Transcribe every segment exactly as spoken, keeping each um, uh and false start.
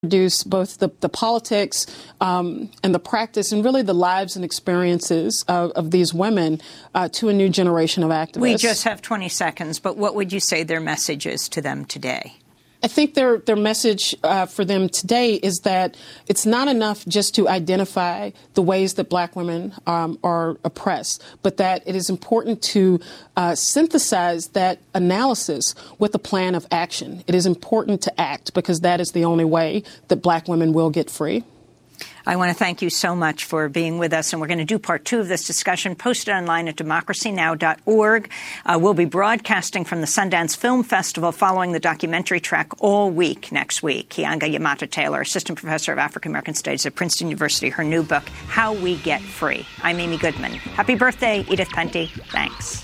Introduce both the, the politics um, and the practice and really the lives and experiences of, of these women uh, to a new generation of activists. We just have twenty seconds, but what would you say their message is to them today? I think their their message uh, for them today is that it's not enough just to identify the ways that black women um, are oppressed, but that it is important to uh, synthesize that analysis with a plan of action. It is important to act because that is the only way that black women will get free. I want to thank you so much for being with us, and we're going to do part two of this discussion posted online at democracy now dot org. Uh, we'll be broadcasting from the Sundance Film Festival following the documentary track all week next week. Keeanga-Yamahtta Taylor, Assistant Professor of African American Studies at Princeton University, her new book, How We Get Free. I'm Amy Goodman. Happy birthday, Edith Penty. Thanks.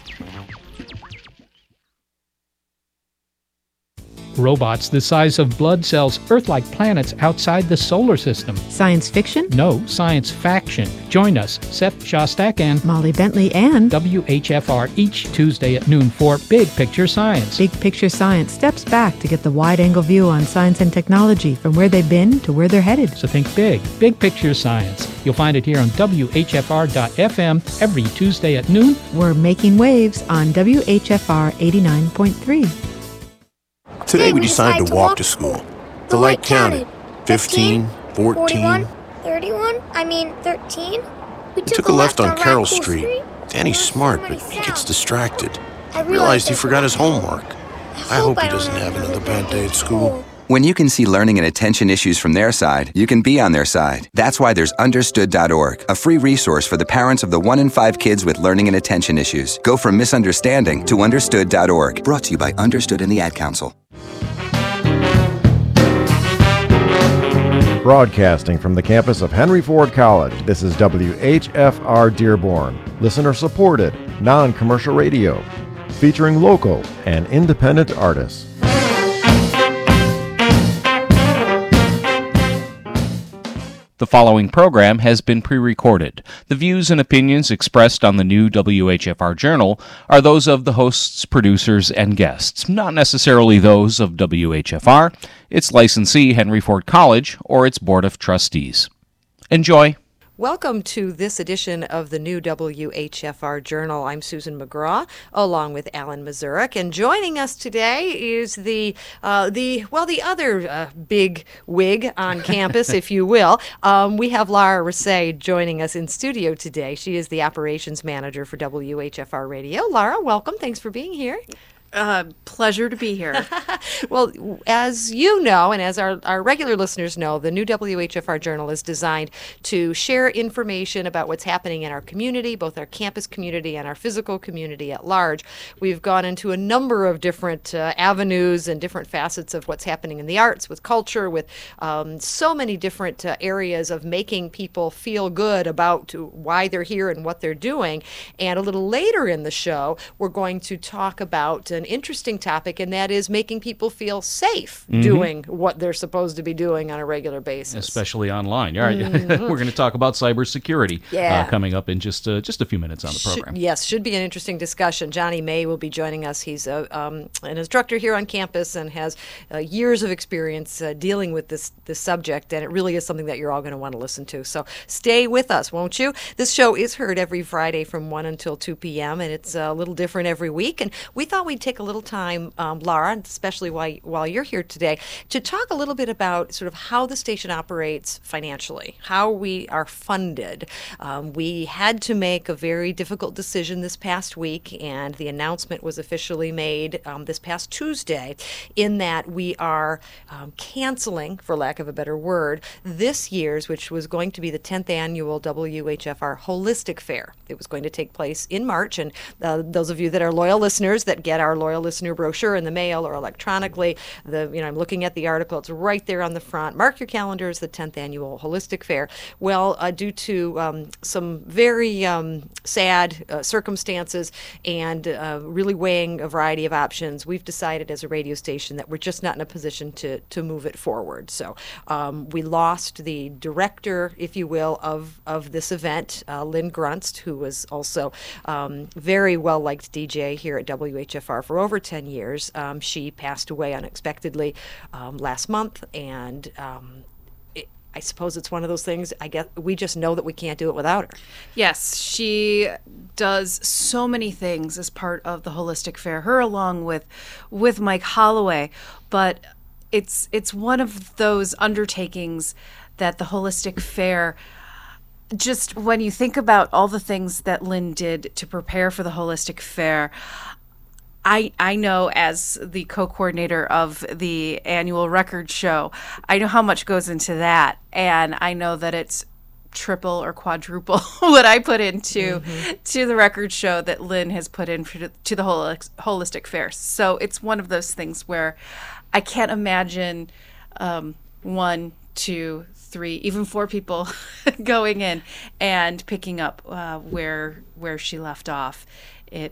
Robots the size of blood cells, Earth-like planets outside the solar system. Science fiction? No, science faction. Join us, Seth Shostak and Molly Bentley and W H F R each Tuesday at noon for Big Picture Science. Big Picture Science steps back to get the wide-angle view on science and technology from where they've been to where they're headed. So think big. Big Picture Science. You'll find it here on W H F R dot F M every Tuesday at noon. We're making waves on W H F R eighty-nine point three. Today we decided to walk to school. The light counted. fifteen, fourteen. thirty-one? I mean, thirteen? We took a left on Carroll Street. Danny's smart, but he gets distracted. I realized he forgot his homework. I hope he doesn't have another bad day at school. When you can see learning and attention issues from their side, you can be on their side. That's why there's understood dot org, a free resource for the parents of the one in five kids with learning and attention issues. Go from misunderstanding to understood dot org. Brought to you by Understood and the Ad Council. Broadcasting from the campus of Henry Ford College, this is W H F R Dearborn, listener-supported, non-commercial radio, featuring local and independent artists. The following program has been pre-recorded. The views and opinions expressed on the new W H F R Journal are those of the hosts, producers, and guests, not necessarily those of W H F R, its licensee, Henry Ford College, or its Board of Trustees. Enjoy. Welcome to this edition of the new W H F R Journal. I'm Susan McGraw, along with Alan Mazurek, and joining us today is the uh, the well the other uh, big wig on campus, if you will. Um, we have Lara Rasay joining us in studio today. She is the operations manager for W H F R Radio. Lara, welcome. Thanks for being here. Uh, pleasure to be here. Well, as you know, and as our, our regular listeners know, the new W H F R Journal is designed to share information about what's happening in our community, both our campus community and our physical community at large. We've gone into a number of different uh, avenues and different facets of what's happening in the arts, with culture, with um, so many different uh, areas of making people feel good about why they're here and what they're doing. And a little later in the show, we're going to talk about an interesting topic, and that is making people feel safe mm-hmm. doing what they're supposed to be doing on a regular basis. Especially online. All right. Mm-hmm. We're going to talk about cybersecurity yeah. uh, coming up in just uh, just a few minutes on the program. Should, yes, should be an interesting discussion. Johnny May will be joining us. He's a, um, an instructor here on campus and has uh, years of experience uh, dealing with this, this subject, and it really is something that you're all going to want to listen to. So stay with us, won't you? This show is heard every Friday from one until two p.m., and it's a little different every week, and we thought we'd take a little time, um, Lara, especially while, while you're here today, to talk a little bit about sort of how the station operates financially, how we are funded. Um, we had to make a very difficult decision this past week, and the announcement was officially made um, this past Tuesday, in that we are um, canceling, for lack of a better word, this year's, which was going to be the tenth annual W H F R Holistic Fair. It was going to take place in March, and uh, those of you that are loyal listeners that get our loyal listener brochure in the mail or electronically, the you know I'm looking at the article, it's right there on the front. Mark your calendars, the tenth annual Holistic Fair. Well, uh, due to um, some very um, sad uh, circumstances and uh, really weighing a variety of options, we've decided as a radio station that we're just not in a position to to move it forward. So um, we lost the director, if you will, of of this event, uh, Lynn Grunst, who was also um, very well liked D J here at W H F R for over ten years. Um, she passed away unexpectedly um, last month, and um, it, I suppose it's one of those things, I guess we just know that we can't do it without her. Yes, she does so many things as part of the Holistic Fair, her along with with Mike Holloway, but it's it's one of those undertakings that the Holistic Fair, just when you think about all the things that Lynn did to prepare for the Holistic Fair, I I know as the co-coordinator of the annual record show, I know how much goes into that, and I know that it's triple or quadruple what I put into mm-hmm. to the record show that Lynn has put in for, to the whole Holistic Fair. So it's one of those things where I can't imagine um, one, two, three, even four people going in and picking up uh, where where she left off. It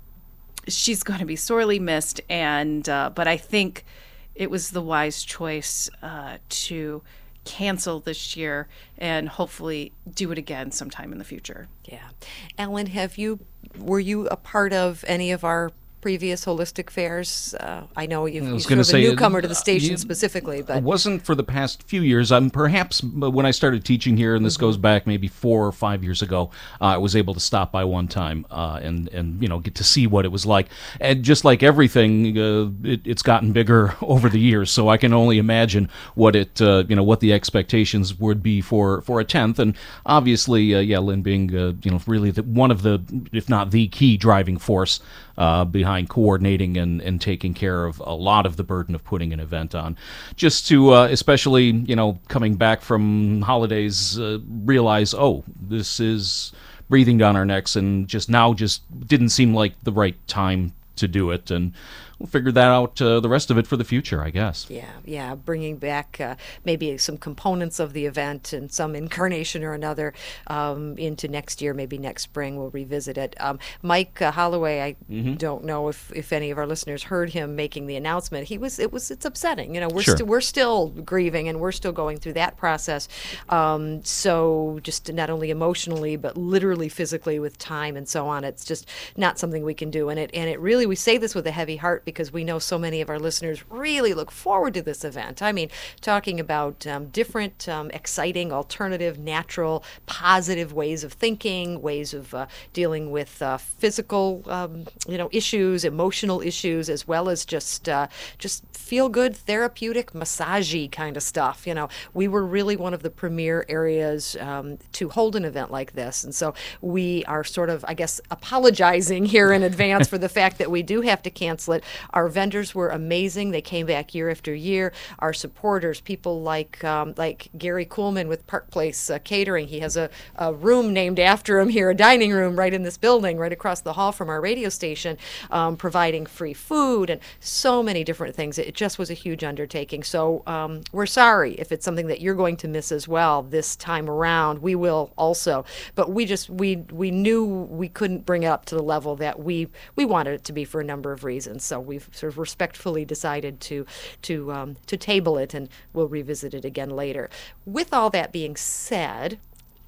she's going to be sorely missed, and uh, but I think it was the wise choice uh, to cancel this year and hopefully do it again sometime in the future. Yeah. Ellen, have you were you a part of any of our previous Holistic Fairs? Uh, I know you've, I was you're sort of say, a newcomer to the uh, station you, specifically, but it wasn't for the past few years. I'm perhaps when I started teaching here, and this mm-hmm. goes back maybe four or five years ago. Uh, I was able to stop by one time uh, and and you know get to see what it was like. And just like everything, uh, it, it's gotten bigger over the years. So I can only imagine what it uh, you know what the expectations would be for for a tenth. And obviously, uh, yeah, Lynn being uh, you know really the, one of the, if not the key driving force Uh, behind coordinating and, and taking care of a lot of the burden of putting an event on. Just to, uh, especially, you know, coming back from holidays, uh, realize, oh, this is breathing down our necks, and just now just didn't seem like the right time to do it. And we'll figure that out, uh, the rest of it for the future, I guess. Yeah, yeah, bringing back uh, maybe some components of the event and some incarnation or another um, into next year, maybe next spring we'll revisit it. Um, Mike uh, Holloway, I mm-hmm. don't know if, if any of our listeners heard him making the announcement. He was, it was, it's upsetting. You know, we're, sure. st- we're still grieving and we're still going through that process. Um, so just not only emotionally, but literally physically with time and so on, it's just not something we can do. And it, and it really, we say this with a heavy heart, because we know so many of our listeners really look forward to this event. I mean, talking about um, different, um, exciting, alternative, natural, positive ways of thinking, ways of uh, dealing with uh, physical, um, you know, issues, emotional issues, as well as just uh, just feel-good, therapeutic, massagey kind of stuff. You know, we were really one of the premier areas um, to hold an event like this, and so we are sort of, I guess, apologizing here in advance for the fact that we do have to cancel it. Our vendors were amazing. They came back year after year. Our supporters, people like um, like Gary Kuhlman with Park Place uh, Catering. He has a, a room named after him here, a dining room right in this building, right across the hall from our radio station, um, providing free food and so many different things. It just was a huge undertaking. So um, we're sorry if it's something that you're going to miss as well this time around. We will also. But we just, we we knew we couldn't bring it up to the level that we, we wanted it to be for a number of reasons. So we've sort of respectfully decided to to um, to table it, and we'll revisit it again later. With all that being said,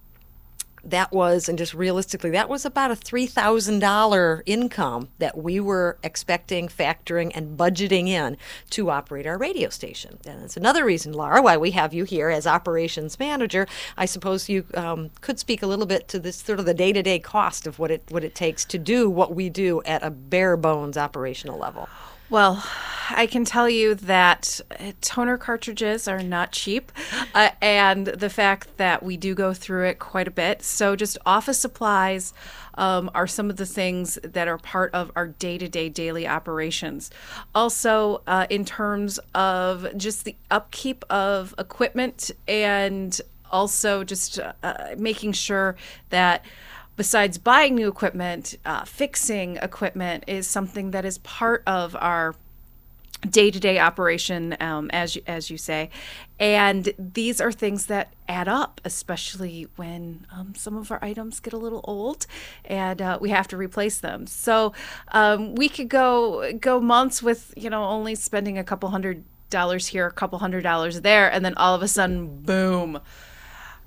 that was, and just realistically, that was about a three thousand dollars income that we were expecting, factoring, and budgeting in to operate our radio station. And that's another reason, Laura, why we have you here as operations manager. I suppose you um, could speak a little bit to this sort of the day-to-day cost of what it what it takes to do what we do at a bare bones operational level. Well, I can tell you that toner cartridges are not cheap, uh, and the fact that we do go through it quite a bit. So just office supplies um, are some of the things that are part of our day-to-day daily operations. Also, uh, in terms of just the upkeep of equipment, and also just uh, making sure that besides buying new equipment, uh, fixing equipment is something that is part of our day-to-day operation, um, as you, as you say. And these are things that add up, especially when um, some of our items get a little old and uh, we have to replace them. So um, we could go go months with, you know, only spending a couple hundred dollars here, a couple hundred dollars there, and then all of a sudden, boom.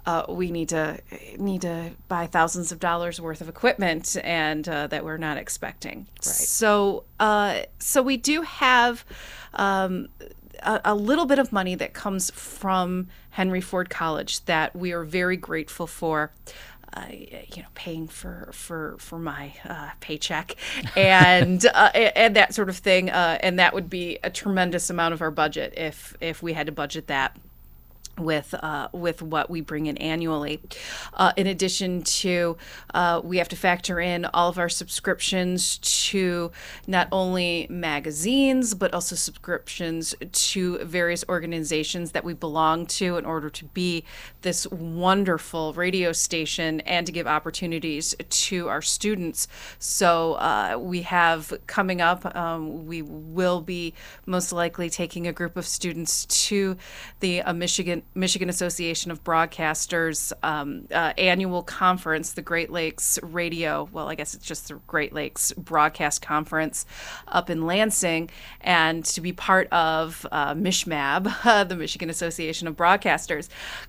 uh, we need to need to buy thousands of dollars worth of equipment, and uh, that we're not expecting. Right. So, uh, so we do have um, a, a little bit of money that comes from Henry Ford College that we are very grateful for. Uh, you know, paying for for for my uh, paycheck and uh, and that sort of thing, uh, and that would be a tremendous amount of our budget if if we had to budget that with uh, with what we bring in annually. Uh, in addition to, uh, we have to factor in all of our subscriptions to not only magazines, but also subscriptions to various organizations that we belong to in order to be this wonderful radio station and to give opportunities to our students. So uh, we have coming up, um, we will be most likely taking a group of students to the uh, Michigan Michigan Association of Broadcasters um, uh, annual conference, the Great Lakes Radio, well, I guess it's just the Great Lakes Broadcast Conference up in Lansing, and to be part of uh, MISHMAB, uh, the Michigan Association of Broadcasters,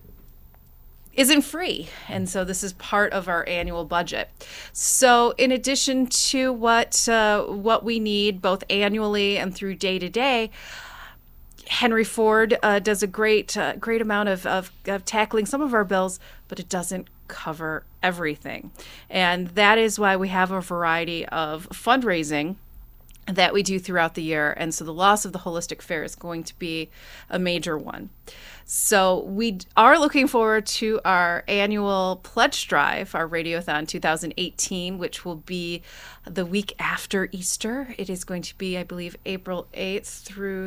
isn't free. And so this is part of our annual budget. So in addition to what uh, what we need both annually and through day to day, Henry Ford uh, does a great uh, great amount of, of, of tackling some of our bills, but it doesn't cover everything. And that is why we have a variety of fundraising that we do throughout the year. And so the loss of the Holistic Fair is going to be a major one. So we are looking forward to our annual pledge drive, our Radiothon two thousand eighteen, which will be the week after Easter. It is going to be, I believe, April eighth through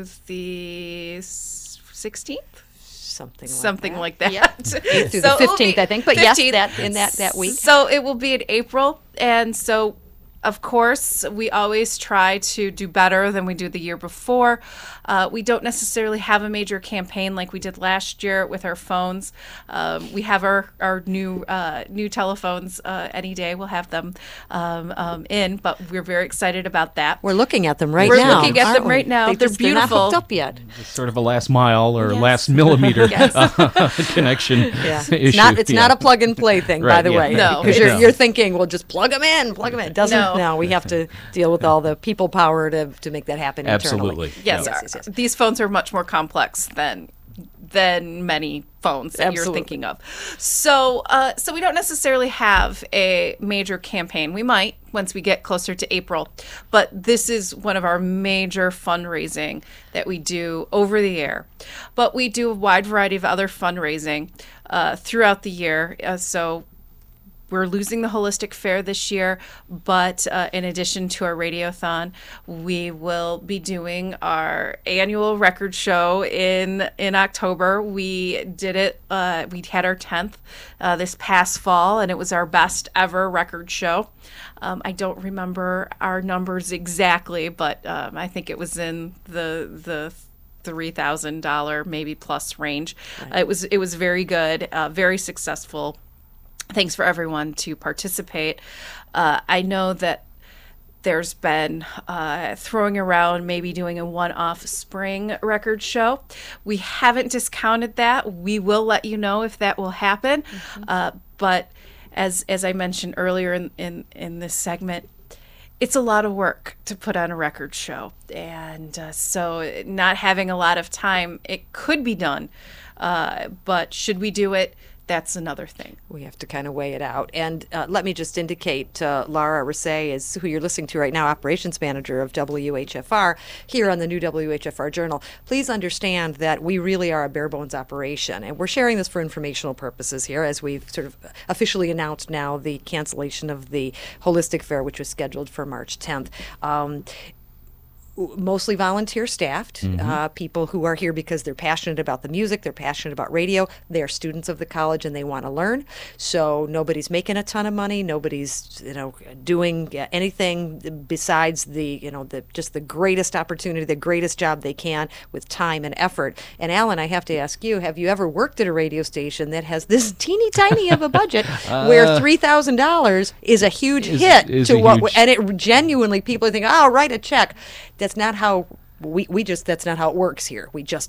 the sixteenth. Something like Something that. like that. Yep. eighth through so the fifteenth, I think. But fifteenth. Yes, that in that, that week. So it will be in April. And so, of course, we always try to do better than we did the year before. Uh, we don't necessarily have a major campaign like we did last year with our phones. Um, we have our, our new uh, new telephones uh, any day. We'll have them um, um, in, but we're very excited about that. We're looking at them right we're now. We're looking at them right now. They they're just, beautiful. They're not hooked up yet. It's sort of a last mile or yes. last millimeter yes. uh, connection yeah. issue. It's not, it's yeah. not a plug and play thing, right, by the yeah, way. right. No. Because you're, no. you're thinking, well, just plug them in, plug them in. It doesn't. No. no, we have to deal with all the people power to, to make that happen Absolutely. internally. Yes, yes, yes, yes. These phones are much more complex than than many phones that Absolutely. you're thinking of. So, uh, so we don't necessarily have a major campaign. We might once we get closer to April, but this is one of our major fundraising that we do over the air. But we do a wide variety of other fundraising uh, throughout the year. Uh, so. We're losing the Holistic Fair this year, but uh, in addition to our Radiothon, we will be doing our annual record show in in October. We did it, uh, we had our tenth uh, this past fall, and it was our best ever record show. Um, I don't remember our numbers exactly, but um, I think it was in the the three thousand dollars maybe plus range. Right. Uh, it was it was very good, uh, very successful. Thanks for everyone to participate. Uh, I know that there's been uh, throwing around maybe doing a one-off spring record show. We haven't discounted that. We will let you know if that will happen. Mm-hmm. Uh, but as as I mentioned earlier in, in, in this segment, it's a lot of work to put on a record show. And uh, so not having a lot of time, it could be done. Uh, but should we do it? That's another thing. We have to kind of weigh it out. And uh, let me just indicate, uh, Lara Rasay is who you're listening to right now, operations manager of W H F R here on the new W H F R Journal. Please understand that we really are a bare bones operation, and we're sharing this for informational purposes here as we've sort of officially announced now the cancellation of the Holistic Fair, which was scheduled for March tenth. Um, mostly volunteer staffed, mm-hmm. uh, people who are here because they're passionate about the music, they're passionate about radio, they're students of the college and they want to learn. So nobody's making a ton of money, nobody's, you know, doing anything besides the, you know, the just the greatest opportunity, the greatest job they can with time and effort. And Alan, I have to ask you, have you ever worked at a radio station that has this teeny tiny of a budget uh, where three thousand dollars is a huge is, hit is to what, huge... and it genuinely, people think, oh, write a check. That's not how we, we just, that's not how it works here. We just don't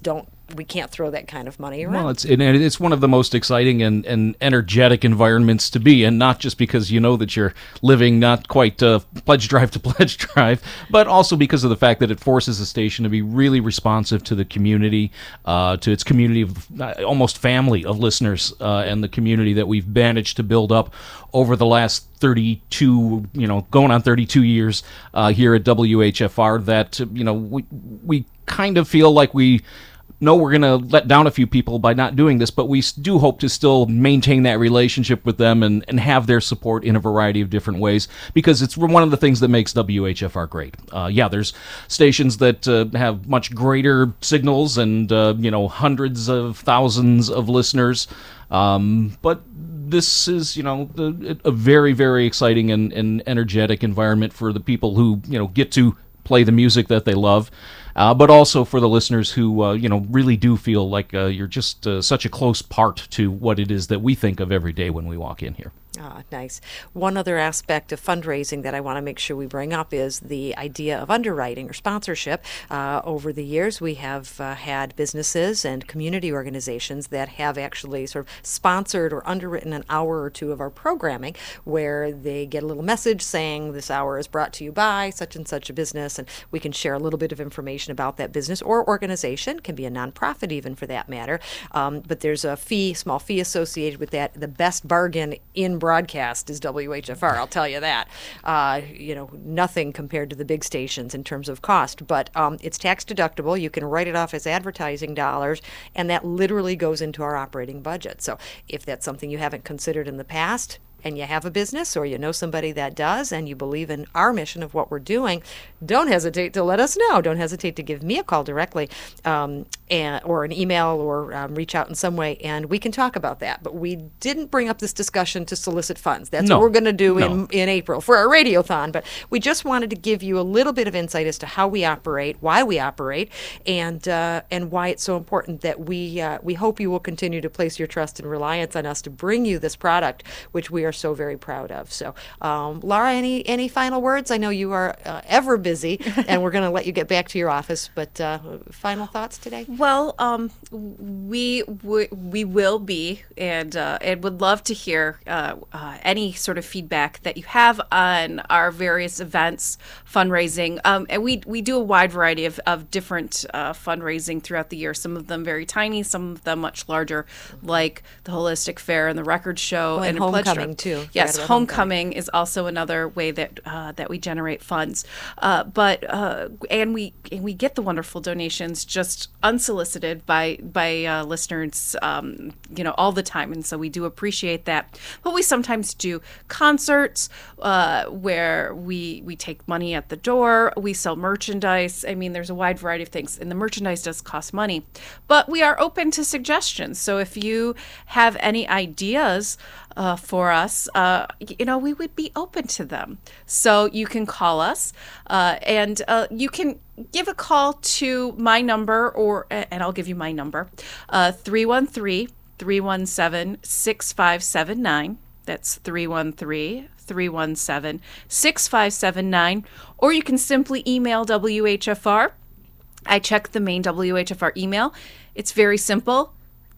we can't throw that kind of money around. Well, it's and it's one of the most exciting and, and energetic environments to be in, not just because you know that you're living not quite uh, pledge drive to pledge drive, but also because of the fact that it forces the station to be really responsive to the community, uh, to its community of uh, almost family of listeners, uh, and the community that we've managed to build up over the last thirty-two, you know, going on thirty-two years uh, here at W H F R. That you know we we kind of feel like we know we're going to let down a few people by not doing this, but we do hope to still maintain that relationship with them and, and have their support in a variety of different ways, because it's one of the things that makes W H F R great. Uh, yeah, there's stations that uh, have much greater signals and, uh, you know, hundreds of thousands of listeners, um, but this is, you know, the, a very, very exciting and, and energetic environment for the people who, you know, get to play the music that they love. Uh, but also for the listeners who, uh, you know, really do feel like uh, you're just uh, such a close part to what it is that we think of every day when we walk in here. Ah, nice. One other aspect of fundraising that I want to make sure we bring up is the idea of underwriting or sponsorship. Uh, over the years, we have uh, had businesses and community organizations that have actually sort of sponsored or underwritten an hour or two of our programming, where they get a little message saying this hour is brought to you by such and such a business, and we can share a little bit of information about that business or organization. Can be a nonprofit even for that matter. Um, but there's a fee, small fee associated with that. The best bargain in broadcast is W H F R, I'll tell you that. Uh, you know, nothing compared to the big stations in terms of cost, but um, it's tax deductible. You can write it off as advertising dollars, and that literally goes into our operating budget. So if that's something you haven't considered in the past, and you have a business or you know somebody that does, and you believe in our mission of what we're doing, don't hesitate to let us know. Don't hesitate to give me a call directly, um, and, or an email, or um, reach out in some way, and we can talk about that. But we didn't bring up this discussion to solicit funds. That's no. what we're going to do no. in, in April for our radiothon. But we just wanted to give you a little bit of insight as to how we operate, why we operate, and uh, and why it's so important that we uh, we hope you will continue to place your trust and reliance on us to bring you this product, which we are so very proud of. So, um, Laura, any any final words? I know you are uh, ever busy, and we're going to let you get back to your office. But uh, final thoughts today? Well, um, we w- we will be, and uh, and would love to hear uh, uh, any sort of feedback that you have on our various events, fundraising, um, and we we do a wide variety of of different uh, fundraising throughout the year. Some of them very tiny, some of them much larger, like the Holistic Fair and the Record Show, well, and, and Homecoming too. Yes, homecoming, homecoming is also another way that uh, that we generate funds. Uh, but uh, and we and we get the wonderful donations just unsolicited by by uh, listeners, um, you know, all the time, and so we do appreciate that. But we sometimes do concerts uh, where we we take money at the door. We sell merchandise. I mean, there's a wide variety of things, and the merchandise does cost money. But we are open to suggestions. So if you have any ideas Uh, for us, uh, you know, we would be open to them. So you can call us, uh, and uh, you can give a call to my number, or and I'll give you my number, uh, three one three, three one seven, six five seven nine. That's three one three, three one seven, six five seven nine. Or you can simply email W H F R. I check the main W H F R email. It's very simple.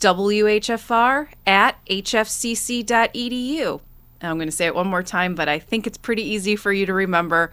W H F R at H F C C dot E D U. I'm going to say it one more time, but I think it's pretty easy for you to remember.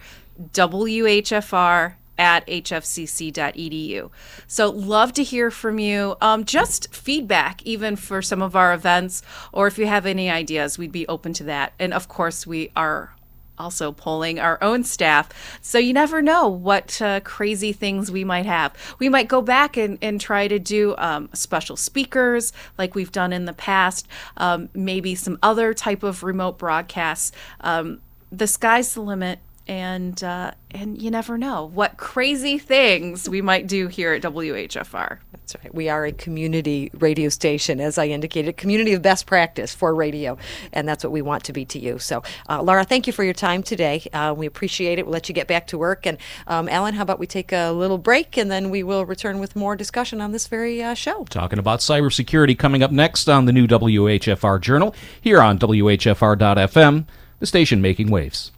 W H F R at H F C C dot E D U. So love to hear from you. Um, just feedback, even for some of our events, or if you have any ideas, we'd be open to that. And of course, we are also polling our own staff. So you never know what uh, crazy things we might have. We might go back and, and try to do um, special speakers like we've done in the past, um, maybe some other type of remote broadcasts. Um, the sky's the limit. And uh, and you never know what crazy things we might do here at W H F R. That's right. We are a community radio station, as I indicated, a community of best practice for radio, and that's what we want to be to you. So, uh, Laura, thank you for your time today. Uh, we appreciate it. We'll let you get back to work. And um, Alan, how about we take a little break, and then we will return with more discussion on this very uh, show. Talking about cybersecurity coming up next on the new W H F R Journal here on W H F R dot F M, the station making waves.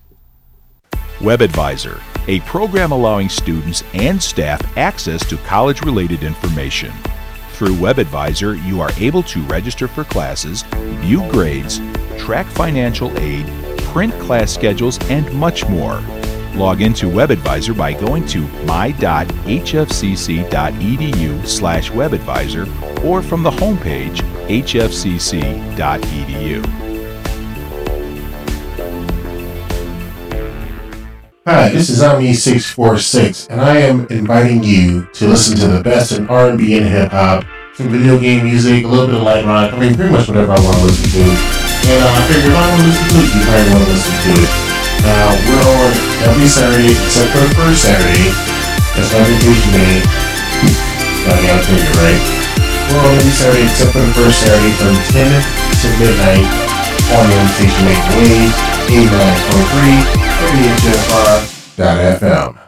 WebAdvisor, a program allowing students and staff access to college-related information. Through WebAdvisor, you are able to register for classes, view grades, track financial aid, print class schedules, and much more. Log into WebAdvisor by going to my dot h f c c dot e d u slash webadvisor or from the homepage h f c c dot e d u. Hi, this is Ami six four six, and I am inviting you to listen to the best in R and B and hip hop, some video game music, a little bit of light rock. I mean, pretty much whatever I want to listen to. And uh, I figure if I want to listen to it, you probably want to listen to it. Now, we're on every Saturday except for the first Saturday. That's my vacation day. Gotta gotta take it, right? We're on every Saturday except for the first Saturday from ten to midnight on the station Make Waves, eighty-nine point three, W H F R dot F M.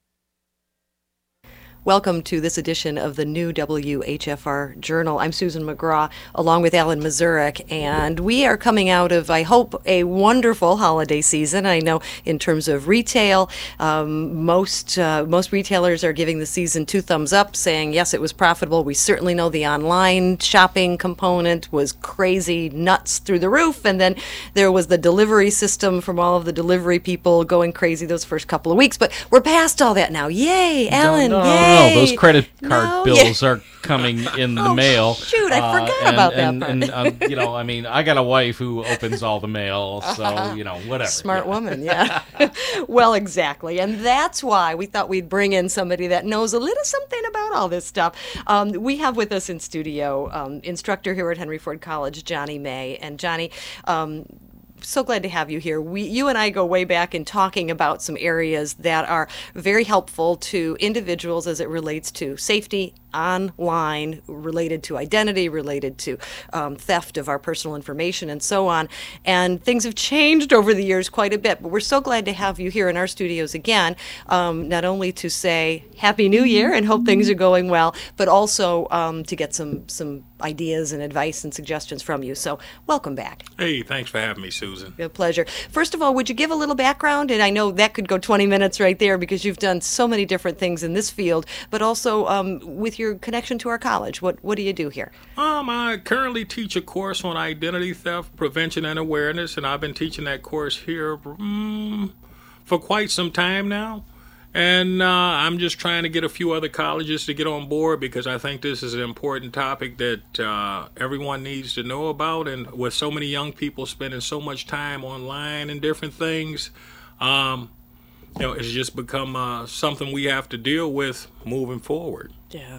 Welcome to this edition of the new W H F R Journal. I'm Susan McGraw, along with Alan Mazurek, and we are coming out of, I hope, a wonderful holiday season. I know in terms of retail, um, most uh, most retailers are giving the season two thumbs up, saying, yes, it was profitable. We certainly know the online shopping component was crazy, nuts through the roof, and then there was the delivery system from all of the delivery people going crazy those first couple of weeks, but we're past all that now. Yay, Alan, no, no, yay! No, those credit card No, bills yeah. are coming in the Oh, mail. shoot, I Uh, forgot and, about that and, part. And, um, you know, I mean, I got a wife who opens all the mail, so, you know, whatever. Smart yeah. woman, yeah. Well, exactly. And that's why we thought we'd bring in somebody that knows a little something about all this stuff. Um, we have with us in studio um, instructor here at Henry Ford College, Johnny May. And Johnny, um, so glad to have you here. We, you and I go way back in talking about some areas that are very helpful to individuals as it relates to safety online, related to identity, related to um, theft of our personal information, and so on. And things have changed over the years quite a bit, but we're so glad to have you here in our studios again, um, not only to say Happy New Year and hope things are going well, but also um, to get some, some ideas and advice and suggestions from you. So welcome back. Hey, thanks for having me, Susan. A pleasure. First of all, would you give a little background? And I know that could go twenty minutes right there because you've done so many different things in this field, but also um, with your connection to our college. What what do you do here? Um, I currently teach a course on identity theft prevention and awareness, and I've been teaching that course here um, for quite some time now. And uh, I'm just trying to get a few other colleges to get on board because I think this is an important topic that uh, everyone needs to know about. And with so many young people spending so much time online and different things, um, you know, it's just become uh, something we have to deal with moving forward. Yeah.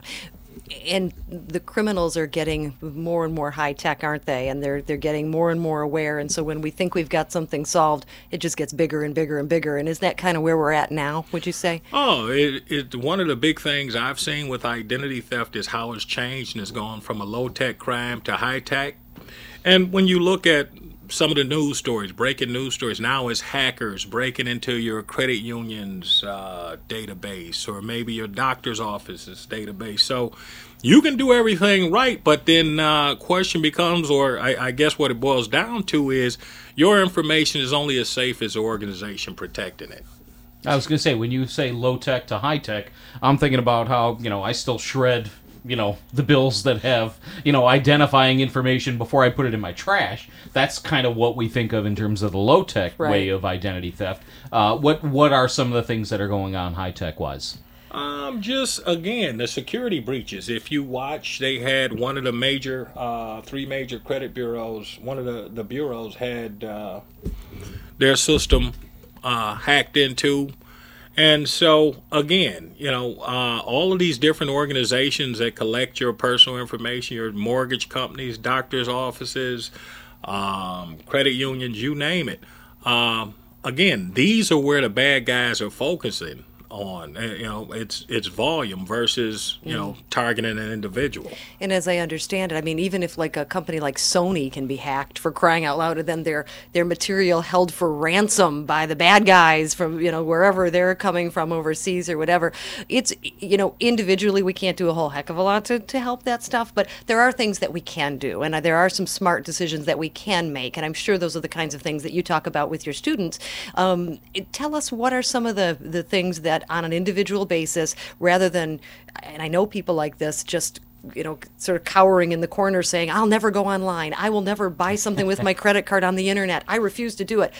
And the criminals are getting more and more high tech, aren't they? And they're they're getting more and more aware. And so when we think we've got something solved, it just gets bigger and bigger and bigger. And is that kind of where we're at now, would you say? Oh, it, it one of the big things I've seen with identity theft is how it's changed and it's gone from a low tech crime to high tech. And when you look at some of the news stories, breaking news stories, now it's hackers breaking into your credit union's uh, database or maybe your doctor's office's database. So you can do everything right, but then uh, question becomes, or I, I guess what it boils down to is your information is only as safe as the organization protecting it. I was going to say, when you say low tech to high tech, I'm thinking about how, you know, I still shred, you know, the bills that have, you know, identifying information before I put it in my trash. That's kind of what we think of in terms of the low tech Right. way of identity theft. Uh, what what are some of the things that are going on high tech wise? Um, just again, the security breaches. If you watch, they had one of the major, uh, three major credit bureaus. One of the the bureaus had uh, their system uh, hacked into. And so, again, you know, uh, all of these different organizations that collect your personal information, your mortgage companies, doctors' offices, um, credit unions, you name it. Um, again, these are where the bad guys are focusing on. You know, it's it's volume versus, you know, targeting an individual. And as I understand it, I mean, even if like a company like Sony can be hacked, for crying out loud, and then their their material held for ransom by the bad guys from, you know, wherever they're coming from overseas or whatever, it's, you know, individually we can't do a whole heck of a lot to, to help that stuff, but there are things that we can do, and there are some smart decisions that we can make, and I'm sure those are the kinds of things that you talk about with your students. Um, it, tell us, what are some of the, the things that on an individual basis, rather than, and I know people like this, just you know, sort of cowering in the corner saying, I'll never go online. I will never buy something with my credit card on the internet. I refuse to do it.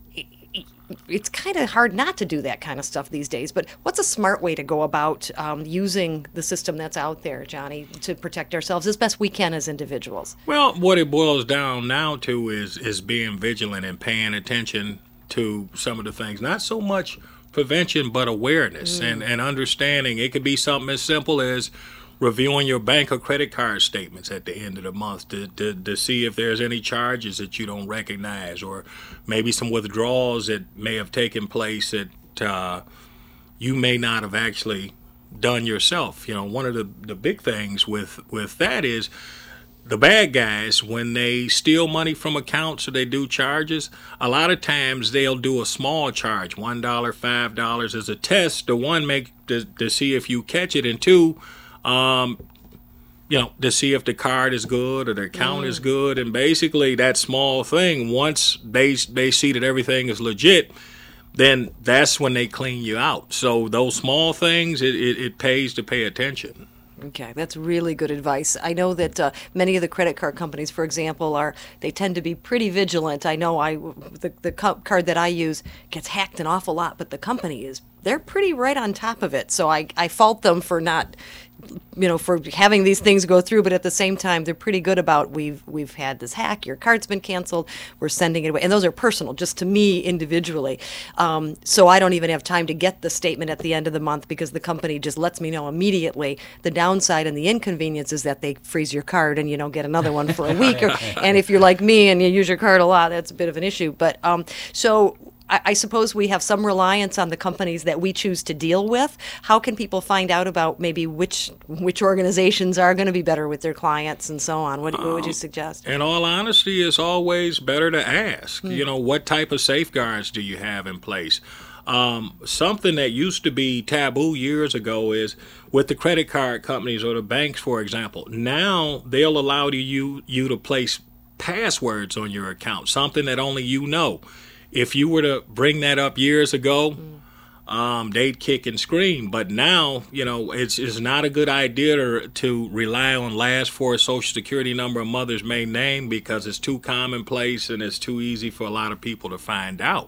It's kind of hard not to do that kind of stuff these days, but what's a smart way to go about um, using the system that's out there, Johnny, to protect ourselves as best we can as individuals? Well, what it boils down now to is is being vigilant and paying attention to some of the things. Not so much prevention, but awareness mm. and, and understanding. It could be something as simple as reviewing your bank or credit card statements at the end of the month to, to, to see if there's any charges that you don't recognize, or maybe some withdrawals that may have taken place that uh, you may not have actually done yourself. You know, one of the, the big things with, with that is the bad guys, when they steal money from accounts or they do charges, a lot of times they'll do a small charge, one dollar, five dollars as a test to, one, make to, to see if you catch it, and two, Um, you know, to see if the card is good or the account mm. is good. And basically that small thing, once they they see that everything is legit, then that's when they clean you out. So those small things, it, it, it pays to pay attention. Okay, that's really good advice. I know that uh, many of the credit card companies, for example, are they tend to be pretty vigilant. I know I the the card that I use gets hacked an awful lot, but the company is they're pretty right on top of it. So I I fault them for not, you know, for having these things go through, but at the same time, they're pretty good about we've we've had this hack, your card's been canceled, we're sending it away. And those are personal, just to me individually. Um, so I don't even have time to get the statement at the end of the month because the company just lets me know immediately. The downside and the inconvenience is that they freeze your card and you don't get another one for a week. Or, and if you're like me and you use your card a lot, that's a bit of an issue. But um, so I suppose we have some reliance on the companies that we choose to deal with. How can people find out about maybe which which organizations are going to be better with their clients and so on? What, what would you suggest? In all honesty, it's always better to ask. Mm. You know, what type of safeguards do you have in place? Um, something that used to be taboo years ago is with the credit card companies or the banks, for example. Now they'll allow you, you to place passwords on your account, something that only you know. If you were to bring that up years ago, mm. um, they'd kick and scream. But now, you know, it's, it's not a good idea to, to rely on last four social security number, a mother's maiden name, because it's too commonplace and it's too easy for a lot of people to find out.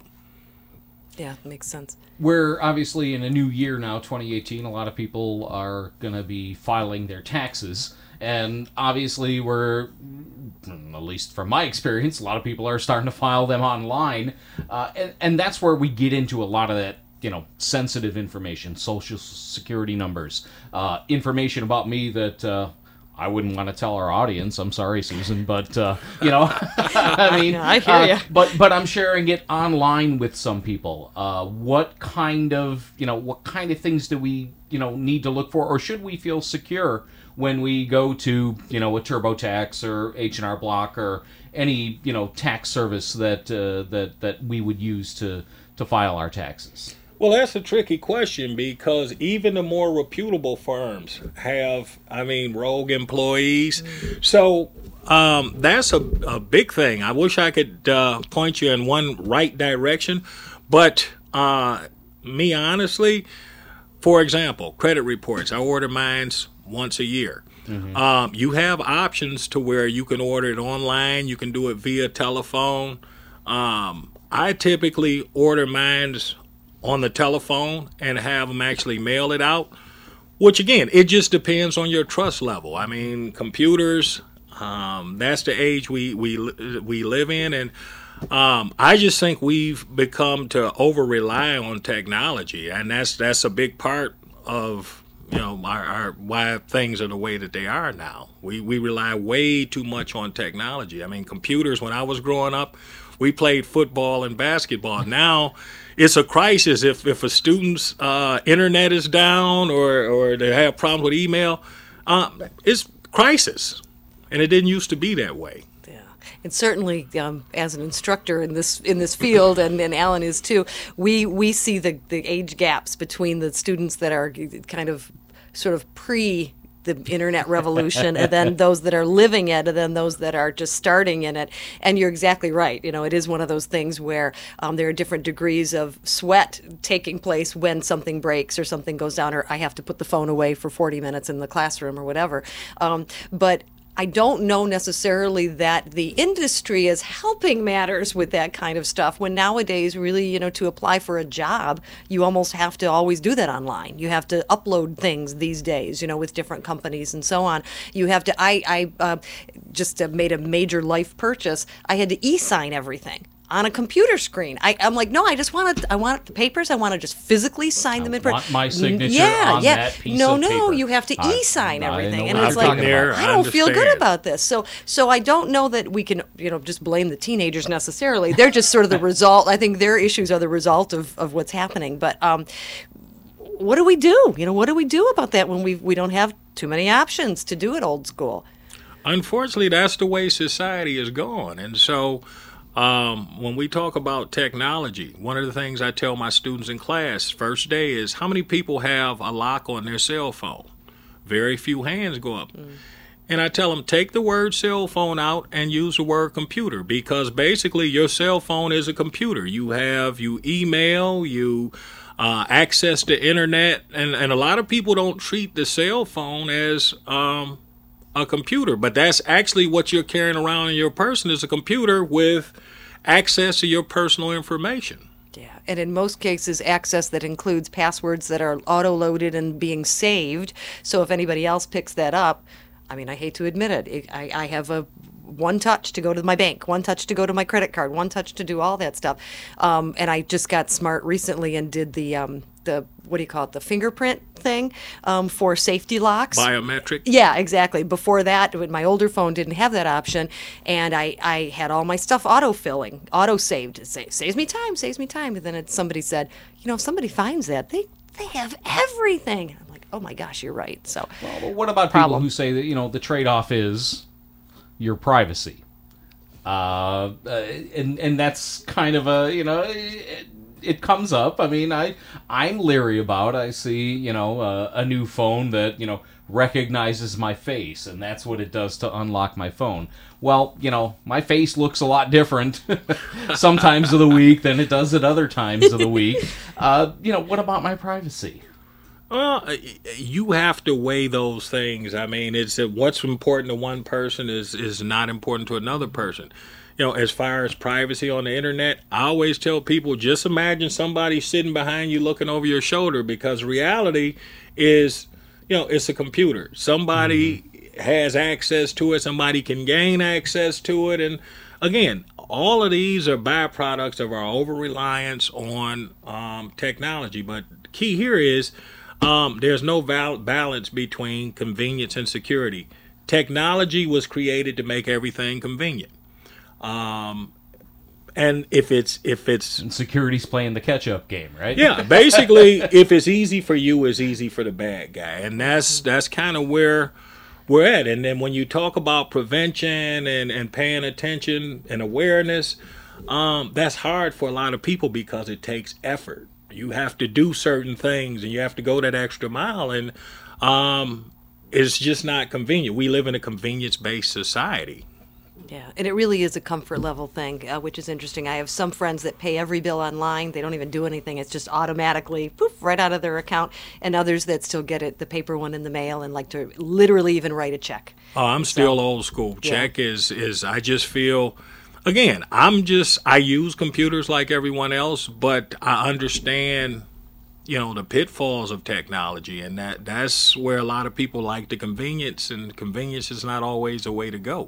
Yeah, makes sense. We're obviously in a new year now, twenty eighteen. A lot of people are going to be filing their taxes. And obviously we're, at least from my experience, a lot of people are starting to file them online. Uh, and, and that's where we get into a lot of that, you know, sensitive information, social security numbers, uh, information about me that uh, I wouldn't want to tell our audience. I'm sorry, Susan, but, uh, you know, I mean, I hear uh, you. But, but I'm sharing it online with some people. Uh, what kind of, you know, what kind of things do we, you know, need to look for, or should we feel secure when we go to, you know, a TurboTax or H and R Block or any, you know, tax service that uh, that that we would use to to file our taxes? Well, that's a tricky question because even the more reputable firms have, I mean, rogue employees. Mm-hmm. So um, that's a, a big thing. I wish I could uh, point you in one right direction, but uh, me honestly, for example, credit reports. I order mine's once a year. Mm-hmm. Um, you have options to where you can order it online. You can do it via telephone. Um, I typically order mine's on the telephone and have them actually mail it out, which, again, it just depends on your trust level. I mean, computers, um, that's the age we, we, we live in. And um, I just think we've become to over-rely on technology, and that's that's a big part of you know, our, our why things are the way that they are now. We we rely way too much on technology. I mean, computers, when I was growing up, we played football and basketball. Now it's a crisis if, if a student's uh, internet is down or, or they have problems with email. Uh, it's crisis, and it didn't used to be that way. And certainly, um, as an instructor in this in this field, and, and Alan is too, we we see the, the age gaps between the students that are kind of sort of pre the internet revolution, and then those that are living it, and then those that are just starting in it. And you're exactly right. You know, it is one of those things where um, there are different degrees of sweat taking place when something breaks or something goes down, or I have to put the phone away for forty minutes in the classroom or whatever. Um, but I don't know necessarily that the industry is helping matters with that kind of stuff, when nowadays, really, you know, to apply for a job, you almost have to always do that online. You have to upload things these days, you know, with different companies and so on. You have to, I, I uh, just uh, made a major life purchase. I had to e-sign everything on a computer screen. I, I'm like, no, I just want to, I want the papers. I want to just physically sign I them in want print. my signature yeah, on yeah. that piece no, of no, paper. you have to I- e-sign I know everything, what and I'm it's like, talking about. I don't I feel good understand. about this. So, so I don't know that we can, you know, just blame the teenagers necessarily. They're just sort of the result. I think their issues are the result of, of what's happening. But um, what do we do? You know, what do we do about that when we we don't have too many options to do it old school? Unfortunately, that's the way society is going. And so um, when we talk about technology, one of the things I tell my students in class first day is, how many people have a lock on their cell phone? Very few hands go up. Mm. And I tell them, take the word cell phone out and use the word computer, because basically your cell phone is a computer. You have, you email, you uh, access the internet, and, and a lot of people don't treat the cell phone as um, a computer, but that's actually what you're carrying around in your person, is a computer with access to your personal information. Yeah, and in most cases, access that includes passwords that are auto-loaded and being saved. So if anybody else picks that up, I mean, I hate to admit it, it I, I have a one touch to go to my bank, one touch to go to my credit card, one touch to do all that stuff. Um, and I just got smart recently and did the um, the what do you call it, the fingerprint thing um, for safety locks. Biometric. Yeah, exactly. Before that, when my older phone didn't have that option, and I, I had all my stuff auto-filling, auto-saved. It sa- saves me time, saves me time. And then it, somebody said, you know, if somebody finds that, they, they have everything. And I'm like, oh my gosh, you're right. So, Well, what about Problem. people who say that, you know, the trade-off is your privacy? Uh, uh, and and that's kind of a, you know, it, it comes up. I mean, I I'm leery about. I see, you know, uh, a new phone that, you know, recognizes my face, and that's what it does to unlock my phone. Well, you know, my face looks a lot different sometimes of the week than it does at other times of the week. Uh, you know, what about my privacy? Well, you have to weigh those things. I mean, it's that what's important to one person is is not important to another person. You know, as far as privacy on the internet, I always tell people, just imagine somebody sitting behind you looking over your shoulder, because reality is, you know, it's a computer. Somebody mm-hmm. has access to it. Somebody can gain access to it. And again, all of these are byproducts of our over-reliance on um, technology. But the key here is um, there's no val- balance between convenience and security. Technology was created to make everything convenient. Um, and if it's if it's and security's playing the catch-up game, right? Yeah, basically, if it's easy for you, it's easy for the bad guy, and that's that's kind of where we're at. And then when you talk about prevention and and paying attention and awareness, um, that's hard for a lot of people because it takes effort. You have to do certain things, and you have to go that extra mile, and um, it's just not convenient. We live in a convenience-based society. yeah, and it really is a comfort level thing, uh, which is interesting. I have some friends that pay every bill online. They don't even do anything. It's just automatically, poof, right out of their account. And others that still get it, the paper one in the mail, and like to literally even write a check. Oh, I'm still old school. Check yeah. is, is, I just feel, again, I'm just, I use computers like everyone else, but I understand, you know, the pitfalls of technology, and that that's where a lot of people like the convenience, and convenience is not always the way to go.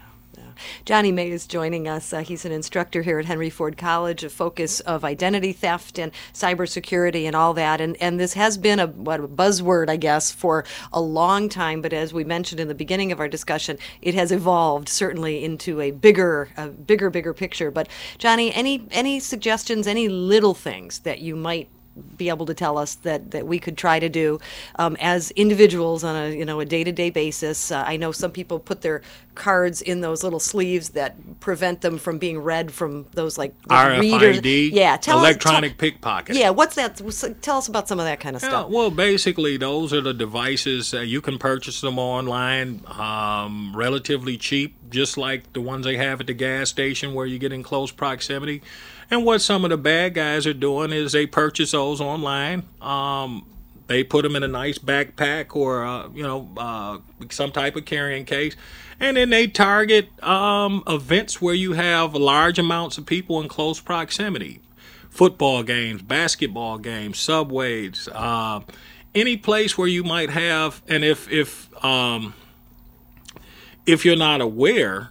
Johnny May is joining us. Uh, he's an instructor here at Henry Ford College, a focus of identity theft and cybersecurity and all that. And and this has been a, what, a buzzword, I guess, for a long time. But as we mentioned in the beginning of our discussion, it has evolved certainly into a bigger, a bigger, bigger picture. But Johnny, any any suggestions, any little things that you might be able to tell us that, that we could try to do um, as individuals on a you know a day-to-day basis. Uh, I know some people put their cards in those little sleeves that prevent them from being read from those like those R F I D, readers. Yeah, tell electronic us, tell, pickpocket. Yeah, what's that? Tell us about some of that kind of Yeah, stuff. well, basically, those are the devices. Uh, you can purchase them online, um, relatively cheap, just like the ones they have at the gas station where you get in close proximity. And what some of the bad guys are doing is they purchase those online. Um, they put them in a nice backpack or uh, you know uh, some type of carrying case, and then they target um, events where you have large amounts of people in close proximity. Football games, basketball games, subways, uh, any place where you might have, and if if um, if you're not aware,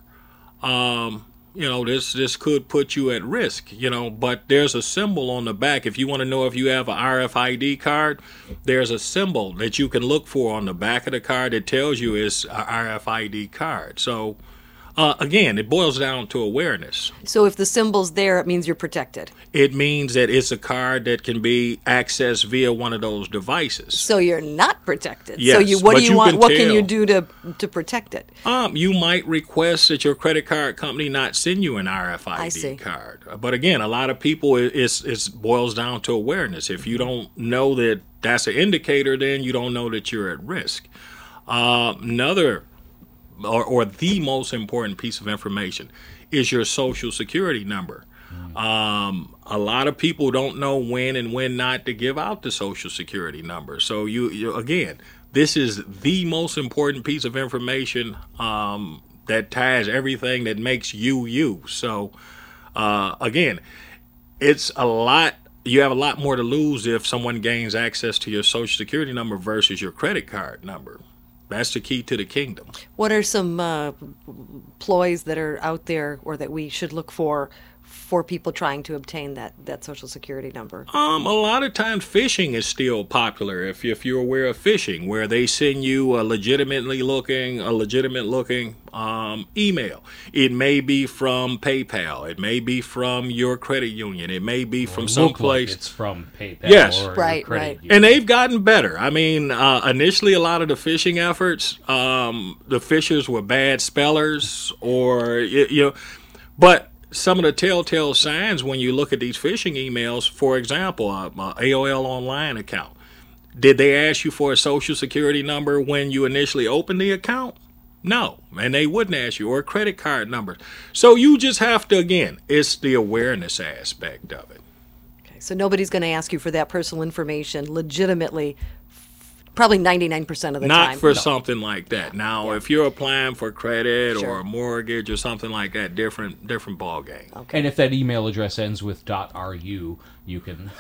um, you know this this could put you at risk. You know, but there's a symbol on the back. If you want to know if you have an R F I D card, there's a symbol that you can look for on the back of the card that tells you it's an R F I D card. So. Uh, again, it boils down to awareness. So if the symbol's there, it means you're protected. It means that it's a card that can be accessed via one of those devices. So you're not protected. Yes, so you, what but do you, you want? can What tell. can you do to to protect it? Um, you might request that your credit card company not send you an R F I D I see. card. But again, a lot of people it it's, it's boils down to awareness. If you don't know that that's an indicator, then you don't know that you're at risk. Uh, another. Or, or the most important piece of information is your social security number. Um, a lot of people don't know when and when not to give out the social security number. So you, you again, this is the most important piece of information um, that ties everything that makes you you. So uh, again, it's a lot. You have a lot more to lose if someone gains access to your social security number versus your credit card number. That's the key to the kingdom. What are some uh, ploys that are out there or that we should look for for people trying to obtain that, that social security number? Um, a lot of times phishing is still popular. If you, if you're aware of phishing, where they send you a legitimately looking, a legitimate looking um, email. It may be from PayPal. It may be from your credit union. It may be from someplace. Like it's from PayPal. Yes, or right, your credit right. union. And they've gotten better. I mean, uh, initially, a lot of the phishing efforts, um, the phishers were bad spellers, or you, you know, but some of the telltale signs when you look at these phishing emails, for example, uh, my A O L Online account. Did they ask you for a social security number when you initially opened the account? No, and they wouldn't ask you, or a credit card number. So you just have to, again, it's the awareness aspect of it. Okay, so nobody's going to ask you for that personal information legitimately, probably ninety-nine percent of the Not time. for something like that. Now, Yeah. if you're applying for credit Sure. or a mortgage or something like that, different different ball game. Okay. And if that email address ends with .ru, you can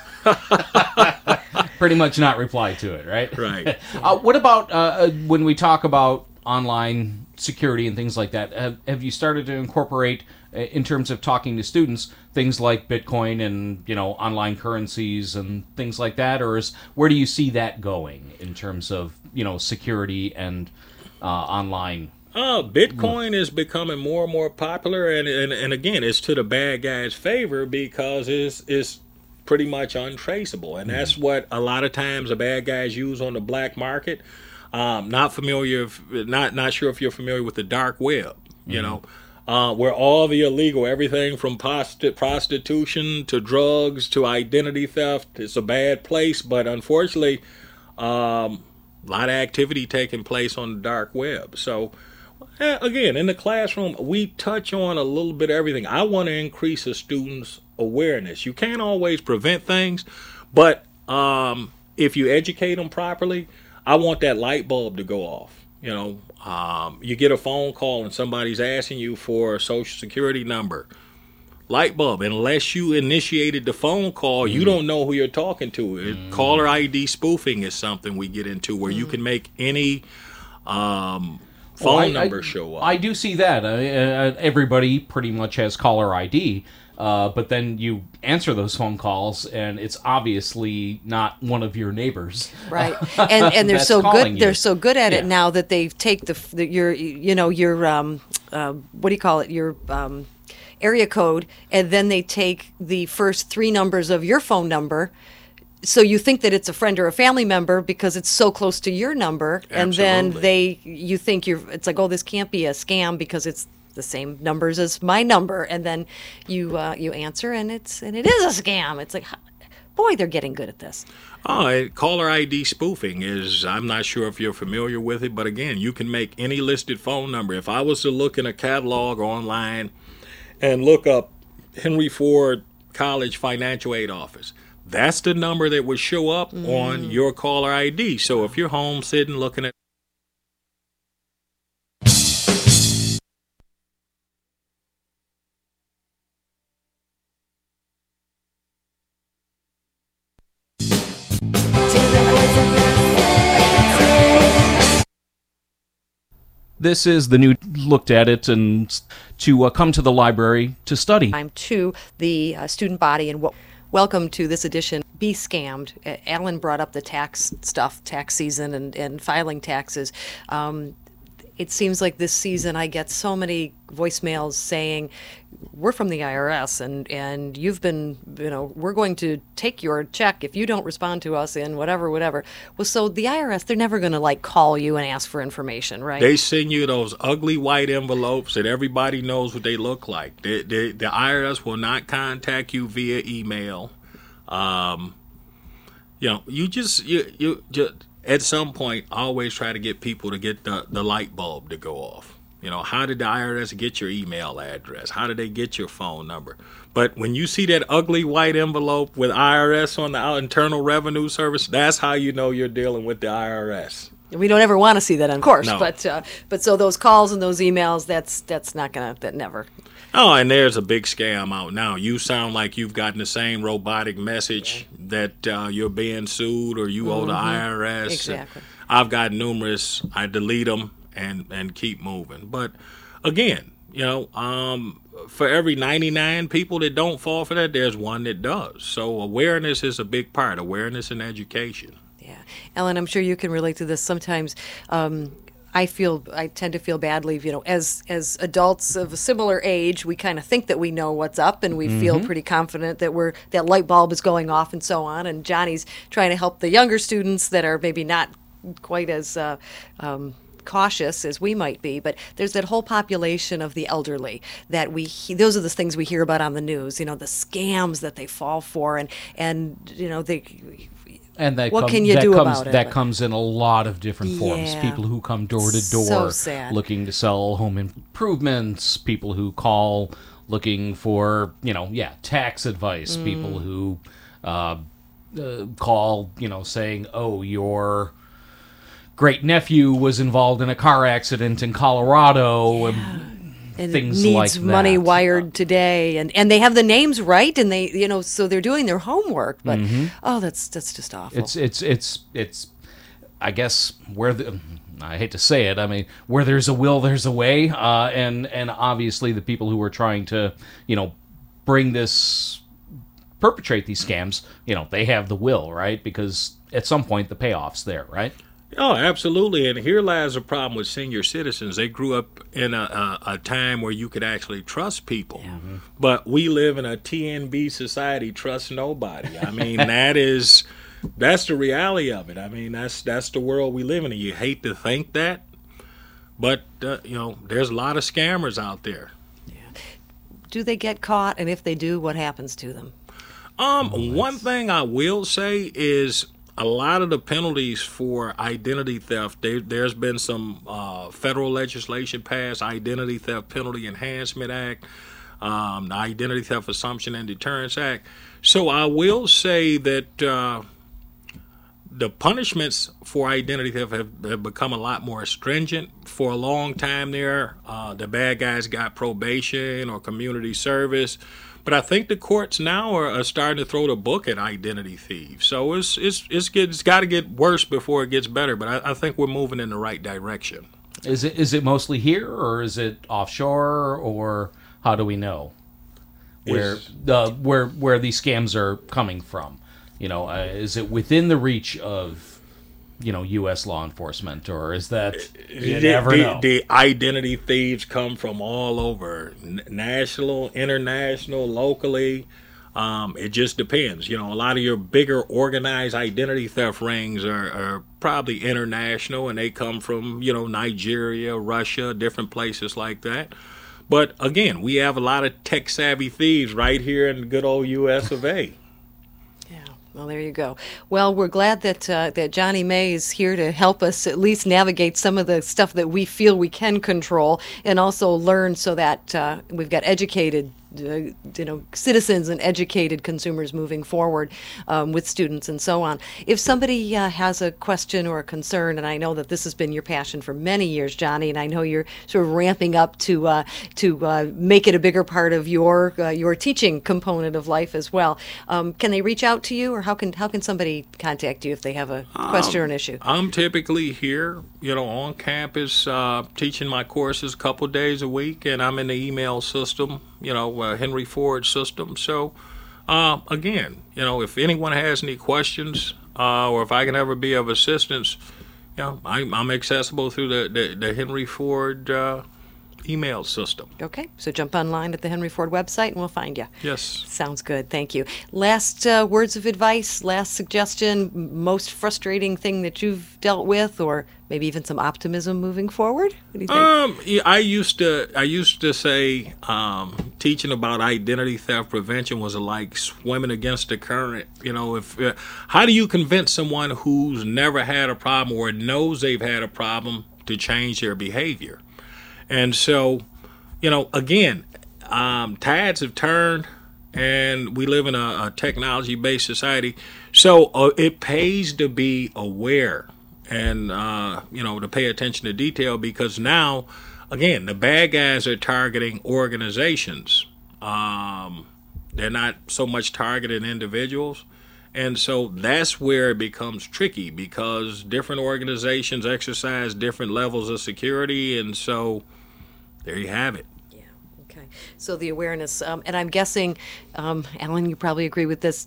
pretty much not reply to it, right? Right. uh, what about uh, when we talk about online security and things like that? Have, have you started to incorporate, uh, in terms of talking to students, things like Bitcoin and, you know, online currencies and things like that? Or is, where do you see that going in terms of, you know, security and uh, online? Oh, Bitcoin is becoming more and more popular, and, and and again, it's to the bad guys' favor because it's it's pretty much untraceable, and that's what a lot of times the bad guys use on the black market. Um, not familiar, if, not not sure if you're familiar with the dark web. You know, uh, where all the illegal, everything from prosti- prostitution to drugs to identity theft, it's a bad place. But unfortunately, um, a lot of activity taking place on the dark web. So. Uh, again, in the classroom, we touch on a little bit of everything. I want to increase a student's awareness. You can't always prevent things, but um, if you educate them properly, I want that light bulb to go off. You know, um, you get a phone call and somebody's asking you for a social security number. Light bulb. Unless you initiated the phone call, you don't know who you're talking to. Mm. Caller I D spoofing is something we get into where mm. you can make any um, phone well, I, number I, show up. I do see that. Uh, uh, everybody pretty much has caller I D, uh, but then you answer those phone calls, and it's obviously not one of your neighbors. Right, and and they're so good. You. They're so good at yeah. it now that they take the, the your you know your um uh, what do you call it your um area code, and then they take the first three numbers of your phone number, so you think that it's a friend or a family member because it's so close to your number, and then they you think you're it's like, oh, this can't be a scam because it's the same numbers as my number, and then you uh, you answer and it's and it is a scam. It's like, boy, they're getting good at this. Oh, caller I D spoofing is, I'm not sure if you're familiar with it, but again, you can make any listed phone number. If I was to look in a catalog or online and look up Henry Ford College Financial Aid Office, that's the number that would show up mm. on your caller I D. So if you're home sitting looking at This is the new looked at it and to uh, come to the library to study. I'm to the uh, student body and w- welcome to this edition, Be Scammed. Uh, Alan brought up the tax stuff, tax season and, and filing taxes. Um, it seems like this season I get so many voicemails saying, we're from the I R S and, and you've been, you know, we're going to take your check if you don't respond to us in whatever, whatever. Well, so the I R S, they're never going to like call you and ask for information, right? They send you those ugly white envelopes that everybody knows what they look like. They, they, the I R S will not contact you via email. Um, you know, you just, you, you just, at some point, always try to get people to get the, the light bulb to go off. You know, how did the I R S get your email address? How did they get your phone number? But when you see that ugly white envelope with I R S on the Internal Revenue Service, that's how you know you're dealing with the I R S. We don't ever want to see that, of course. No. But uh, but so those calls and those emails, that's that's not gonna that never. Oh, and there's a big scam out now. You sound like you've gotten the same robotic message yeah. that uh, you're being sued or you mm-hmm. owe the I R S. Exactly. I've got numerous. I delete them and and keep moving. But again, you know, um, for every ninety-nine people that don't fall for that, there's one that does. So awareness is a big part. Awareness and education. Yeah, Ellen, I'm sure you can relate to this. Sometimes um, I feel I tend to feel badly. You know, as as adults of a similar age, we kind of think that we know what's up, and we mm-hmm. feel pretty confident that we're that light bulb is going off, and so on. And Johnny's trying to help the younger students that are maybe not quite as uh, um, cautious as we might be, but there's that whole population of the elderly that we those are the things we hear about on the news, you know, the scams that they fall for, and and you know they and that what come, can you that do comes, about it? That comes in a lot of different forms. Yeah. People who come door to door So sad. looking to sell home improvements, people who call looking for, you know, yeah, tax advice, mm. people who uh, uh, call, you know, saying, oh, your great nephew was involved in a car accident in Colorado, yeah. and, and things needs like that. money wired today, and and they have the names right, and they, you know, so they're doing their homework. But mm-hmm. oh, that's that's just awful. It's it's it's it's. I guess where the I hate to say it. I mean, where there's a will, there's a way, uh, and and obviously the people who are trying to, you know, bring this, perpetrate these scams, you know, they have the will, right? Because at some point the payoff's there, right? Oh, absolutely. And here lies a problem with senior citizens. They grew up in a, a, a time where you could actually trust people. Yeah. Mm-hmm. But we live in a T N B society, trust nobody. I mean, that is, that's the reality of it. I mean, that's that's the world we live in. And you hate to think that, but, uh, you know, there's a lot of scammers out there. Yeah. Do they get caught? And if they do, what happens to them? Um, oh, one thing I will say is, a lot of the penalties for identity theft, there, there's been some uh, federal legislation passed, Identity Theft Penalty Enhancement Act, um, the Identity Theft Assumption and Deterrence Act. So I will say that uh, the punishments for identity theft have, have become a lot more stringent. For a long time there, uh, the bad guys got probation or community service. But I think the courts now are, are starting to throw the book at identity thieves. So it's it's it's, it's got to get worse before it gets better. But I, I think we're moving in the right direction. Is it is it mostly here, or is it offshore, or how do we know where the where where these scams are coming from? You know, uh, is it within the reach of, you know, U S law enforcement, or is that you the, never the, know? The identity thieves come from all over, N- national, international, locally. Um, it just depends. You know, a lot of your bigger organized identity theft rings are, are probably international, and they come from, you know, Nigeria, Russia, different places like that. But again, we have a lot of tech savvy thieves right here in the good old U S of A. Well, there you go. Well, we're glad that uh, that Johnny May is here to help us at least navigate some of the stuff that we feel we can control, and also learn so that uh, we've got educated, uh, you know, citizens and educated consumers moving forward um, with students and so on. If somebody uh, has a question or a concern, and I know that this has been your passion for many years, Johnny, and I know you're sort of ramping up to uh, to uh, make it a bigger part of your uh, your teaching component of life as well. Um, can they reach out to you, or how can how can somebody contact you if they have a question um, or an issue? I'm typically here, you know, on campus uh, teaching my courses a couple days a week, and I'm in the email system, you know, uh, Henry Ford system. So, uh, again, you know, if anyone has any questions uh, or if I can ever be of assistance, you know, I'm, I'm accessible through the, the, the Henry Ford uh, email system. Okay, so jump online at the Henry Ford website and we'll find you. Yes. Sounds good. Thank you. Last uh, words of advice, last suggestion, most frustrating thing that you've dealt with, or maybe even some optimism moving forward? What do you think? Um, yeah, I used to I used to say um, teaching about identity theft prevention was like swimming against the current. You know, if uh, how do you convince someone who's never had a problem or knows they've had a problem to change their behavior? And so, you know, again, um, tides have turned, and we live in a, a technology-based society. So uh, it pays to be aware and, uh, you know, to pay attention to detail, because now, again, the bad guys are targeting organizations. Um, they're not so much targeting individuals. And so that's where it becomes tricky, because different organizations exercise different levels of security. And so there you have it. Yeah. Okay. So the awareness, um, and I'm guessing, um, Alan, you probably agree with this.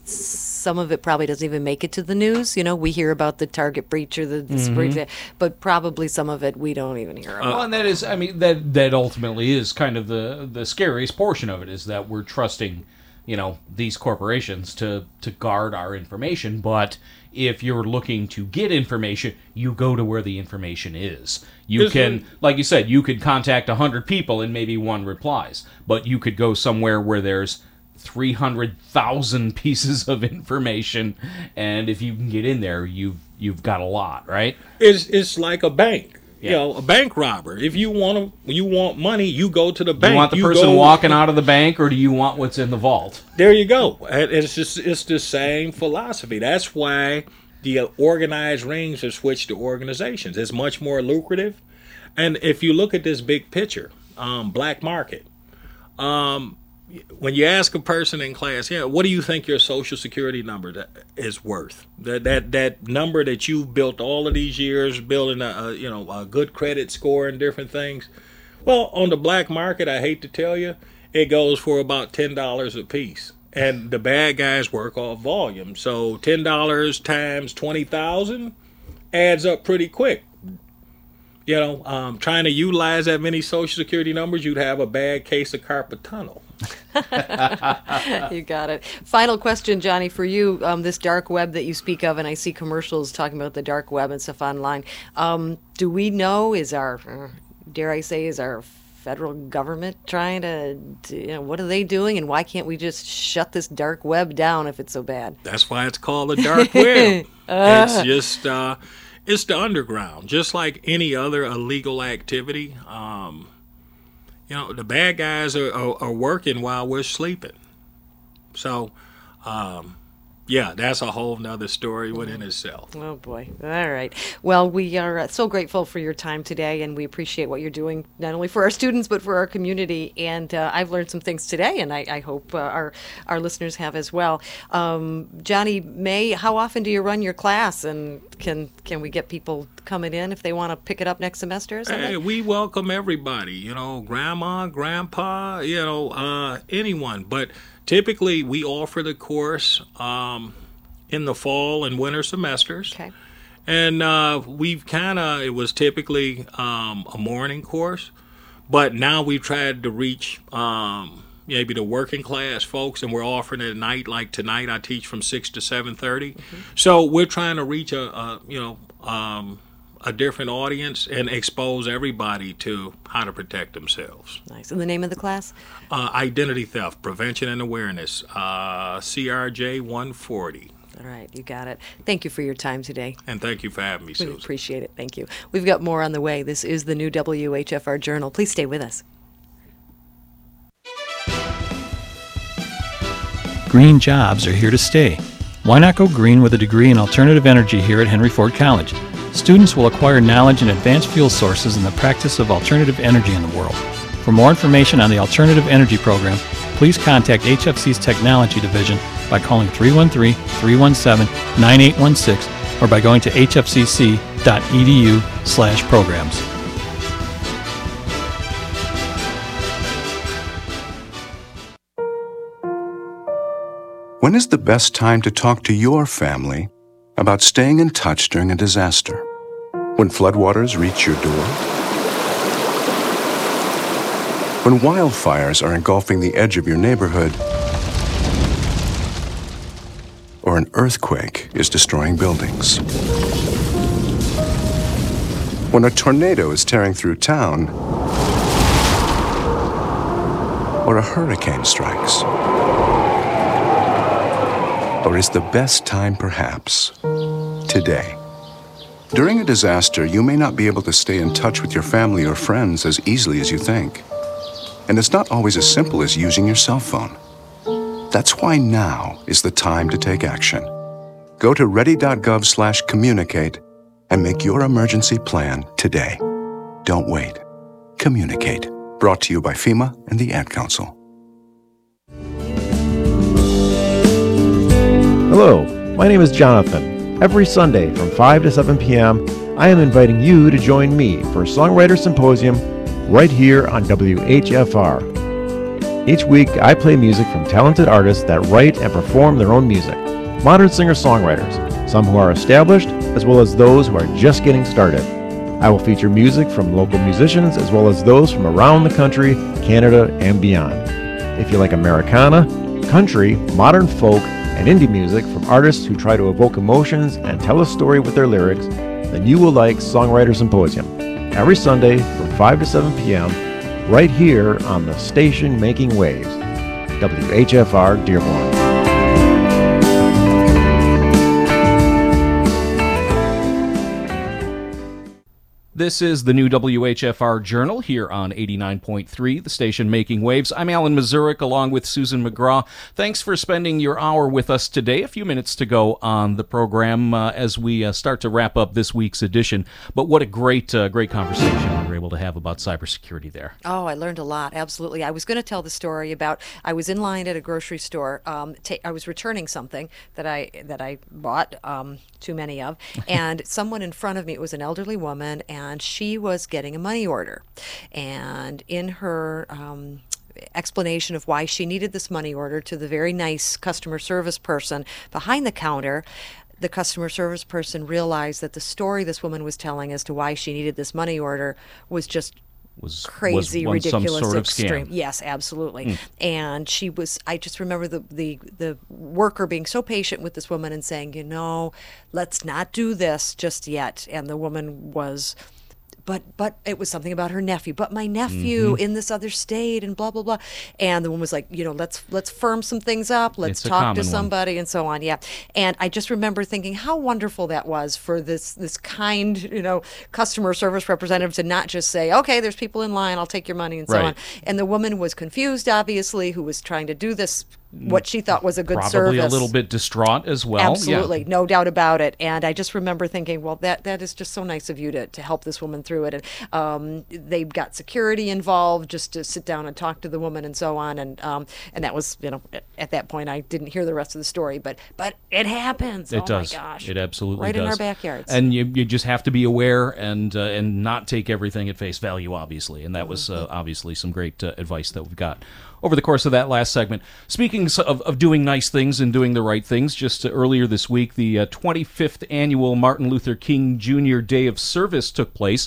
Some of it probably doesn't even make it to the news. You know, we hear about the Target breach or the, the Mhm. breach, but probably some of it we don't even hear about. Well, and that is, I mean, that that ultimately is kind of the the scariest portion of it, is that we're trusting, you know, these corporations to to guard our information. But if you're looking to get information, you go to where the information is. You Is can, it- like you said, you could contact a hundred people and maybe one replies, but you could go somewhere where there's three hundred thousand pieces of information, and if you can get in there, you've you've got a lot, right? It's it's like a bank. Yeah. You know, a bank robber. If you want to, you want money, you go to the Do bank. you want the You person go- walking out of the bank, or do you want what's in the vault? There you go. And It's just it's the same philosophy. That's why the organized rings have switched to organizations. It's much more lucrative. And if you look at this big picture, um, black market, um, when you ask a person in class, yeah, what do you think your social security number is worth? That that that number that you've built all of these years, building a, a you know a good credit score and different things. Well, on the black market, I hate to tell you, it goes for about ten dollars a piece. And the bad guys work off volume. So ten dollars times twenty thousand adds up pretty quick. You know, um, trying to utilize that many social security numbers, you'd have a bad case of carpal tunnel. You got it. Final question, Johnny, for you. Um, this dark web that you speak of, and I see commercials talking about the dark web and stuff online. Um, do we know, is our, uh, dare I say, is our federal government trying to, to, you know, what are they doing, and why can't we just shut this dark web down if it's so bad? That's why it's called the dark web. Uh. It's just, uh, it's the underground, just like any other illegal activity. Um, you know, the bad guys are, are, are working while we're sleeping. So, um, yeah, that's a whole nother story within itself. Oh, boy. All right. Well, we are uh, so grateful for your time today, and we appreciate what you're doing, not only for our students, but for our community. And uh, I've learned some things today, and I, I hope uh, our, our listeners have as well. Um, Johnny May, how often do you run your class, and can, can we get people coming in if they want to pick it up next semester or something? Hey, we welcome everybody, you know, grandma, grandpa, you know, uh, anyone. But typically we offer the course um, in the fall and winter semesters. Okay. And uh, we've kind of, it was typically um, a morning course, but now we've tried to reach um, maybe the working class folks, and we're offering it at night. Like tonight, I teach from six to seven thirty. Mm-hmm. So we're trying to reach a, a you know um, a different audience and expose everybody to how to protect themselves. Nice. And the name of the class? Uh, Identity Theft Prevention and Awareness, uh, C R J one forty. All right, you got it. Thank you for your time today. And thank you for having me, Susan. We appreciate it. Thank you. We've got more on the way. This is the new W H F R Journal. Please stay with us. Green jobs are here to stay. Why not go green with a degree in alternative energy here at Henry Ford College? Students will acquire knowledge in advanced fuel sources and the practice of alternative energy in the world. For more information on the Alternative Energy Program, please contact H F C's Technology Division by calling three one three, three one seven, nine eight one six or by going to h f c c dot e d u slash programs. When is the best time to talk to your family about staying in touch during a disaster? When floodwaters reach your door? When wildfires are engulfing the edge of your neighborhood? Or an earthquake is destroying buildings? When a tornado is tearing through town? Or a hurricane strikes? Or is the best time perhaps today? During a disaster, you may not be able to stay in touch with your family or friends as easily as you think. And it's not always as simple as using your cell phone. That's why now is the time to take action. Go to ready.gov slash communicate and make your emergency plan today. Don't wait. Communicate. Brought to you by FEMA and the Ad Council. Hello, my name is Jonathan. Every Sunday from five to seven p.m., I am inviting you to join me for a Songwriter Symposium right here on W H F R. Each week, I play music from talented artists that write and perform their own music. Modern singer-songwriters, some who are established, as well as those who are just getting started. I will feature music from local musicians as well as those from around the country, Canada, and beyond. If you like Americana, country, modern folk, and indie music from artists who try to evoke emotions and tell a story with their lyrics, then you will like Songwriter Symposium. Every Sunday from five to seven p.m., right here on the station making waves, W H F R Dearborn. This is the new W H F R Journal here on eighty-nine point three, the station making waves. I'm Alan Mazurek along with Susan McGraw. Thanks for spending your hour with us today. A few minutes to go on the program uh, as we uh, start to wrap up this week's edition. But what a great, uh, great conversation we were able to have about cybersecurity there. Oh, I learned a lot. Absolutely. I was going to tell the story about I was in line at a grocery store. Um, ta- I was returning something that I that I bought um, too many of, and someone in front of me, it was an elderly woman, and And she was getting a money order. And in her um, explanation of why she needed this money order to the very nice customer service person behind the counter, the customer service person realized that the story this woman was telling as to why she needed this money order was just was crazy, was ridiculous, some sort extreme. Of scam. Yes, absolutely. Mm. And she was, I just remember the, the, the worker being so patient with this woman and saying, you know, let's not do this just yet. And the woman was, but but it was something about her nephew, but my nephew Mm-hmm. in this other state and blah, blah, blah. And the woman was like, you know, let's let's firm some things up. Let's It's a talk to common one. somebody and so on. Yeah. And I just remember thinking how wonderful that was for this this kind, you know, customer service representative to not just say, okay, there's people in line, I'll take your money and so Right. on. And the woman was confused, obviously, who was trying to do this, what she thought was a good Probably service. a little bit distraught as well. Absolutely, Yeah. no doubt about it. And I just remember thinking, well, that that is just so nice of you to, to help this woman through it. And um, they got security involved just to sit down and talk to the woman and so on. And um, and that was, you know, at that point I didn't hear the rest of the story, but but it happens. It oh does. my gosh, It absolutely right does. in our backyards. And you you just have to be aware and uh, and not take everything at face value, obviously. And that was uh, obviously some great uh, advice that we've got over the course of that last segment. Speaking of, of doing nice things and doing the right things, just uh, earlier this week, the uh, twenty-fifth annual Martin Luther King Junior Day of Service took place,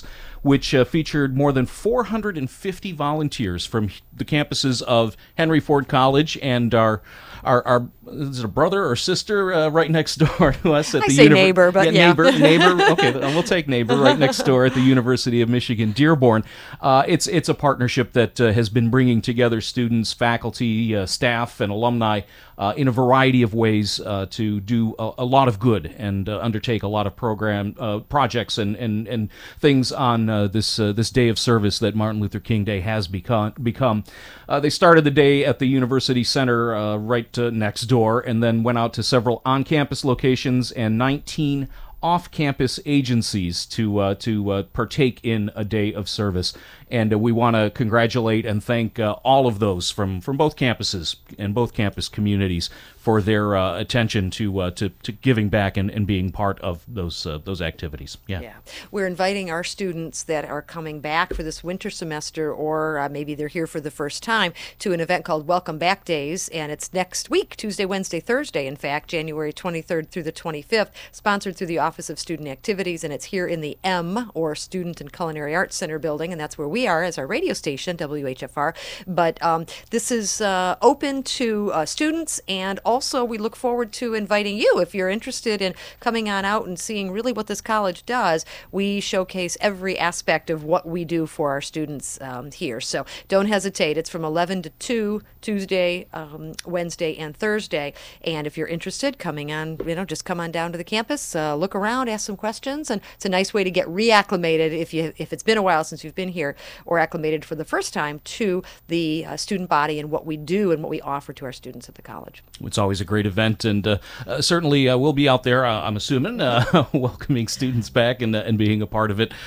which uh, featured more than four hundred fifty volunteers from the campuses of Henry Ford College and our our, our is it a brother or sister uh, right next door to us at I the say univer- neighbor, but yeah. neighbor, neighbor. Okay, we'll take neighbor right next door at the University of Michigan Dearborn. Uh, it's it's a partnership that uh, has been bringing together students, faculty, uh, staff, and alumni uh, in a variety of ways uh, to do a, a lot of good and uh, undertake a lot of program uh, projects and and and things on uh, this uh, this day of service that Martin Luther King Day has become. become. Uh, they started the day at the University Center uh, right uh, next door, and then went out to several on-campus locations and nineteen off-campus agencies to uh, to uh, partake in a day of service. And uh, we want to congratulate and thank uh, all of those from, from both campuses and both campus communities for their uh, attention to, uh, to to giving back and, and being part of those uh, those activities. Yeah. Yeah. We're inviting our students that are coming back for this winter semester, or uh, maybe they're here for the first time, to an event called Welcome Back Days, and it's next week, Tuesday, Wednesday, Thursday, in fact, January twenty-third through the twenty-fifth, sponsored through the Office of Student Activities, and it's here in the M, or Student and Culinary Arts Center building, and that's where we are as our radio station, W H F R. But um, this is uh, open to uh, students, and also we look forward to inviting you. If you're interested in coming on out and seeing really what this college does, we showcase every aspect of what we do for our students um, here. So don't hesitate. It's from eleven to two, Tuesday, um, Wednesday, and Thursday. And if you're interested, coming on, you know, just come on down to the campus, uh, look around, ask some questions, and it's a nice way to get reacclimated if you if it's been a while since you've been here, or acclimated for the first time to the uh, student body and what we do and what we offer to our students at the college. It's always a great event, and uh, uh, certainly uh, we'll be out there, uh, I'm assuming, uh, welcoming students back and, uh, and being a part of it.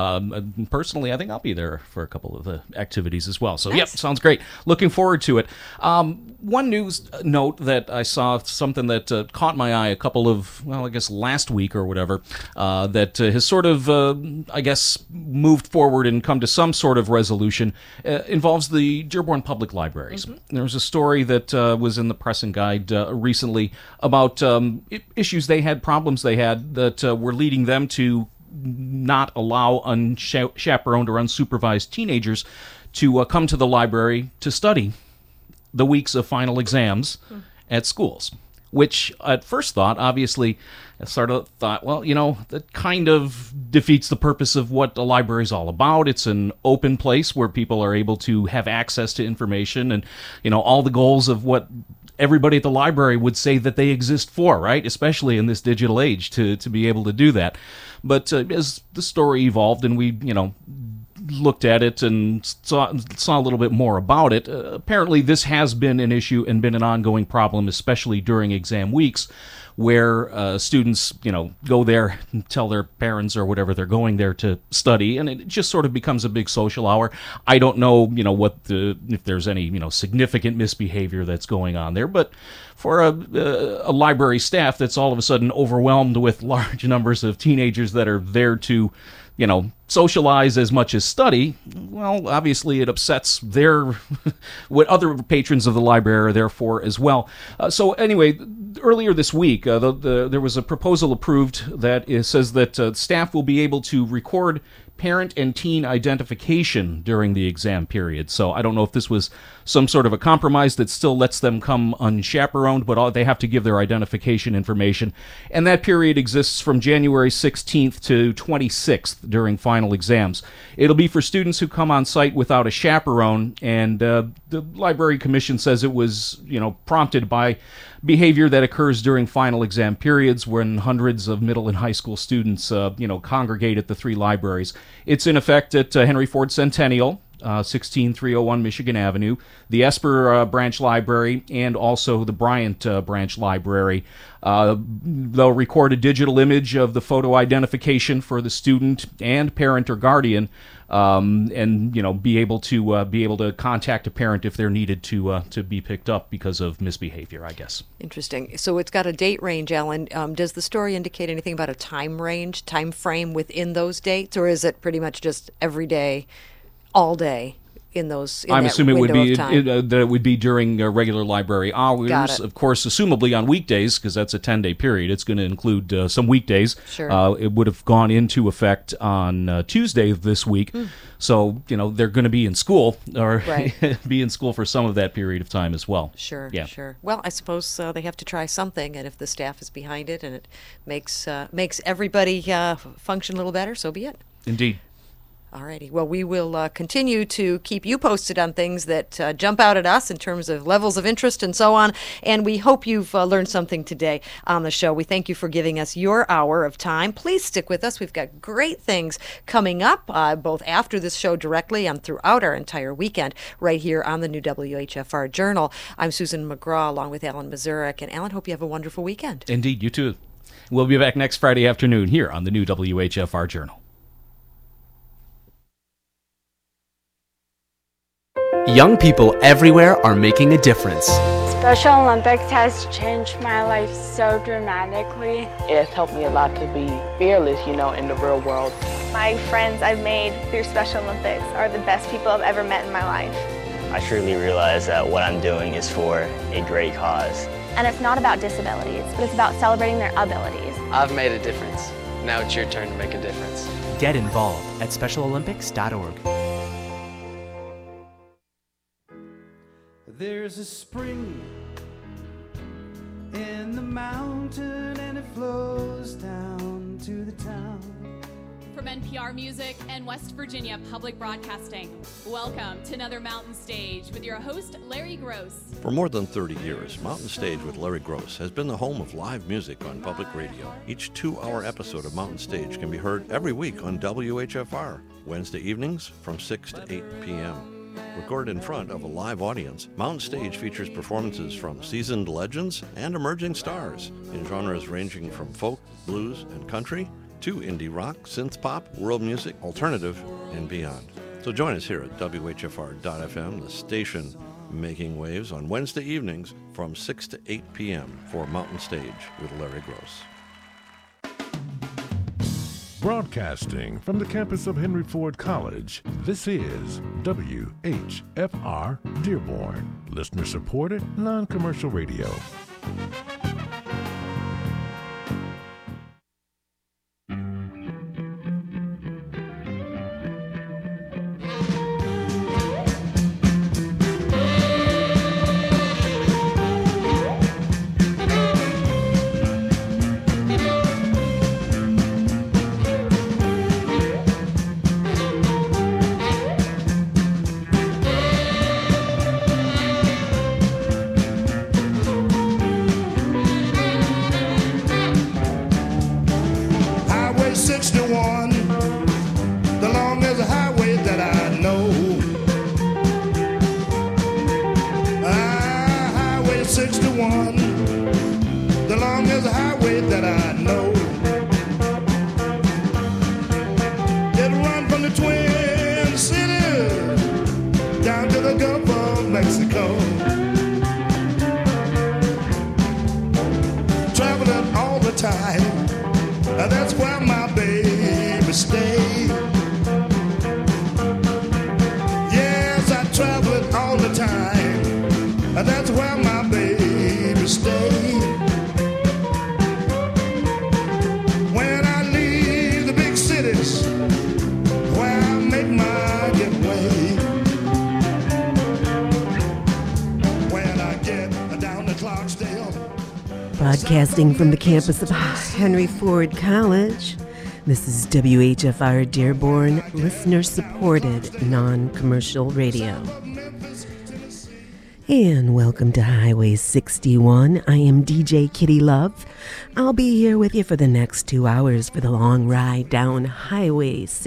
Um, personally, I think I'll be there for a couple of the activities as well. So, nice. Yep, sounds great. Looking forward to it. Um, one news note that I saw, something that uh, caught my eye a couple of, well, I guess last week or whatever, uh, that uh, has sort of, uh, I guess, moved forward and come to some sort of resolution, uh, involves the Dearborn Public Libraries. Mm-hmm. There was a story that uh, was in the Press and Guide uh, recently about um, issues they had, problems they had that uh, were leading them to not allow unchaperoned or unsupervised teenagers to uh, come to the library to study the weeks of final exams mm. at schools. Which, at first thought, obviously, I sort of thought, well, you know, that kind of defeats the purpose of what the library is all about. It's an open place where people are able to have access to information and, you know, all the goals of what everybody at the library would say that they exist for, right? Especially in this digital age, to, to be able to do that. But uh, as the story evolved and we, you know, looked at it and saw, saw a little bit more about it, uh, apparently this has been an issue and been an ongoing problem, especially during exam weeks, where uh, students, you know, go there and tell their parents or whatever they're going there to study, and it just sort of becomes a big social hour. I don't know, you know, what the if there's any, you know, significant misbehavior that's going on there, but for a, a, a library staff that's all of a sudden overwhelmed with large numbers of teenagers that are there to, you know, socialize as much as study, well, obviously it upsets their what other patrons of the library are there for as well. Uh, so anyway, earlier this week, uh, the, the, there was a proposal approved that is, says that uh, staff will be able to record parent and teen identification during the exam period. So I don't know if this was some sort of a compromise that still lets them come unchaperoned, but all, they have to give their identification information. And that period exists from January sixteenth to twenty-sixth during final exams. It'll be for students who come on site without a chaperone, and uh, the Library Commission says it was, you know, prompted by behavior that occurs during final exam periods when hundreds of middle and high school students, uh, you know, congregate at the three libraries. It's in effect at uh, Henry Ford Centennial, uh, sixteen three oh one Michigan Avenue, the Esper uh, Branch Library, and also the Bryant uh, Branch Library. Uh, they'll record a digital image of the photo identification for the student and parent or guardian, um, and you know, be able to uh, be able to contact a parent if they're needed to uh, to be picked up because of misbehavior, I guess. Interesting. So it's got a date range, Ellen. Um, does the story indicate anything about a time range, time frame within those dates, or is it pretty much just every day, all day? in those. In I'm that assuming it would be window of it, time. uh, that it would be during uh, regular library hours. Got it. Of course, assumably on weekdays, because that's a ten-day period. It's going to include uh, some weekdays. Sure. Uh, it would have gone into effect on uh, Tuesday of this week. Mm. So, you know, they're going to be in school or Right. be in school for some of that period of time as well. Sure, Yeah. sure. Well, I suppose uh, they have to try something, and if the staff is behind it and it makes uh, makes everybody uh, function a little better, so be it. Indeed. Alrighty. Well, we will uh, continue to keep you posted on things that uh, jump out at us in terms of levels of interest and so on. And we hope you've uh, learned something today on the show. We thank you for giving us your hour of time. Please stick with us. We've got great things coming up, uh, both after this show directly and throughout our entire weekend, right here on the new W H F R Journal. I'm Susan McGraw, along with Alan Mazurek. And Alan, hope you have a wonderful weekend. Indeed, you too. We'll be back next Friday afternoon here on the new W H F R Journal. Young people everywhere are making a difference. Special Olympics has changed my life so dramatically. It has helped me a lot to be fearless, you know, in the real world. My friends I've made through Special Olympics are the best people I've ever met in my life. I truly realize that what I'm doing is for a great cause. And it's not about disabilities, but it's about celebrating their abilities. I've made a difference. Now it's your turn to make a difference. Get involved at special olympics dot org. There's a spring in the mountain and it flows down to the town. From N P R Music and West Virginia Public Broadcasting, welcome to another Mountain Stage with your host, Larry Gross. For more than thirty years, Mountain Stage with Larry Gross has been the home of live music on public radio. Each two-hour episode of Mountain Stage can be heard every week on W H F R, Wednesday evenings from six to eight p.m. Recorded in front of a live audience, Mountain Stage features performances from seasoned legends and emerging stars in genres ranging from folk, blues, and country to indie rock, synth pop, world music, alternative, and beyond. So join us here at W H F R dot F M, the station making waves, on Wednesday evenings from six to eight p.m. for Mountain Stage with Larry Gross. Broadcasting from the campus of Henry Ford College, this is W H F R Dearborn, listener-supported, non-commercial radio. sixty-one, the longest highway that I know. Ah, Highway sixty-one, the longest highway that I know. It runs from the Twin Cities down to the Gulf of Mexico. Traveling all the time, that's where my baby stay. Yes, I travel it all the time. That's where my baby stay. When I leave the big cities, where I make my getaway. When I get down to Clarksdale. Broadcasting from the campus of Henry Ford College, this is W H F R Dearborn, listener-supported, non-commercial radio. And welcome to Highway sixty-one. I am D J Kitty Love. I'll be here with you for the next two hours for the long ride down Highway sixty-one.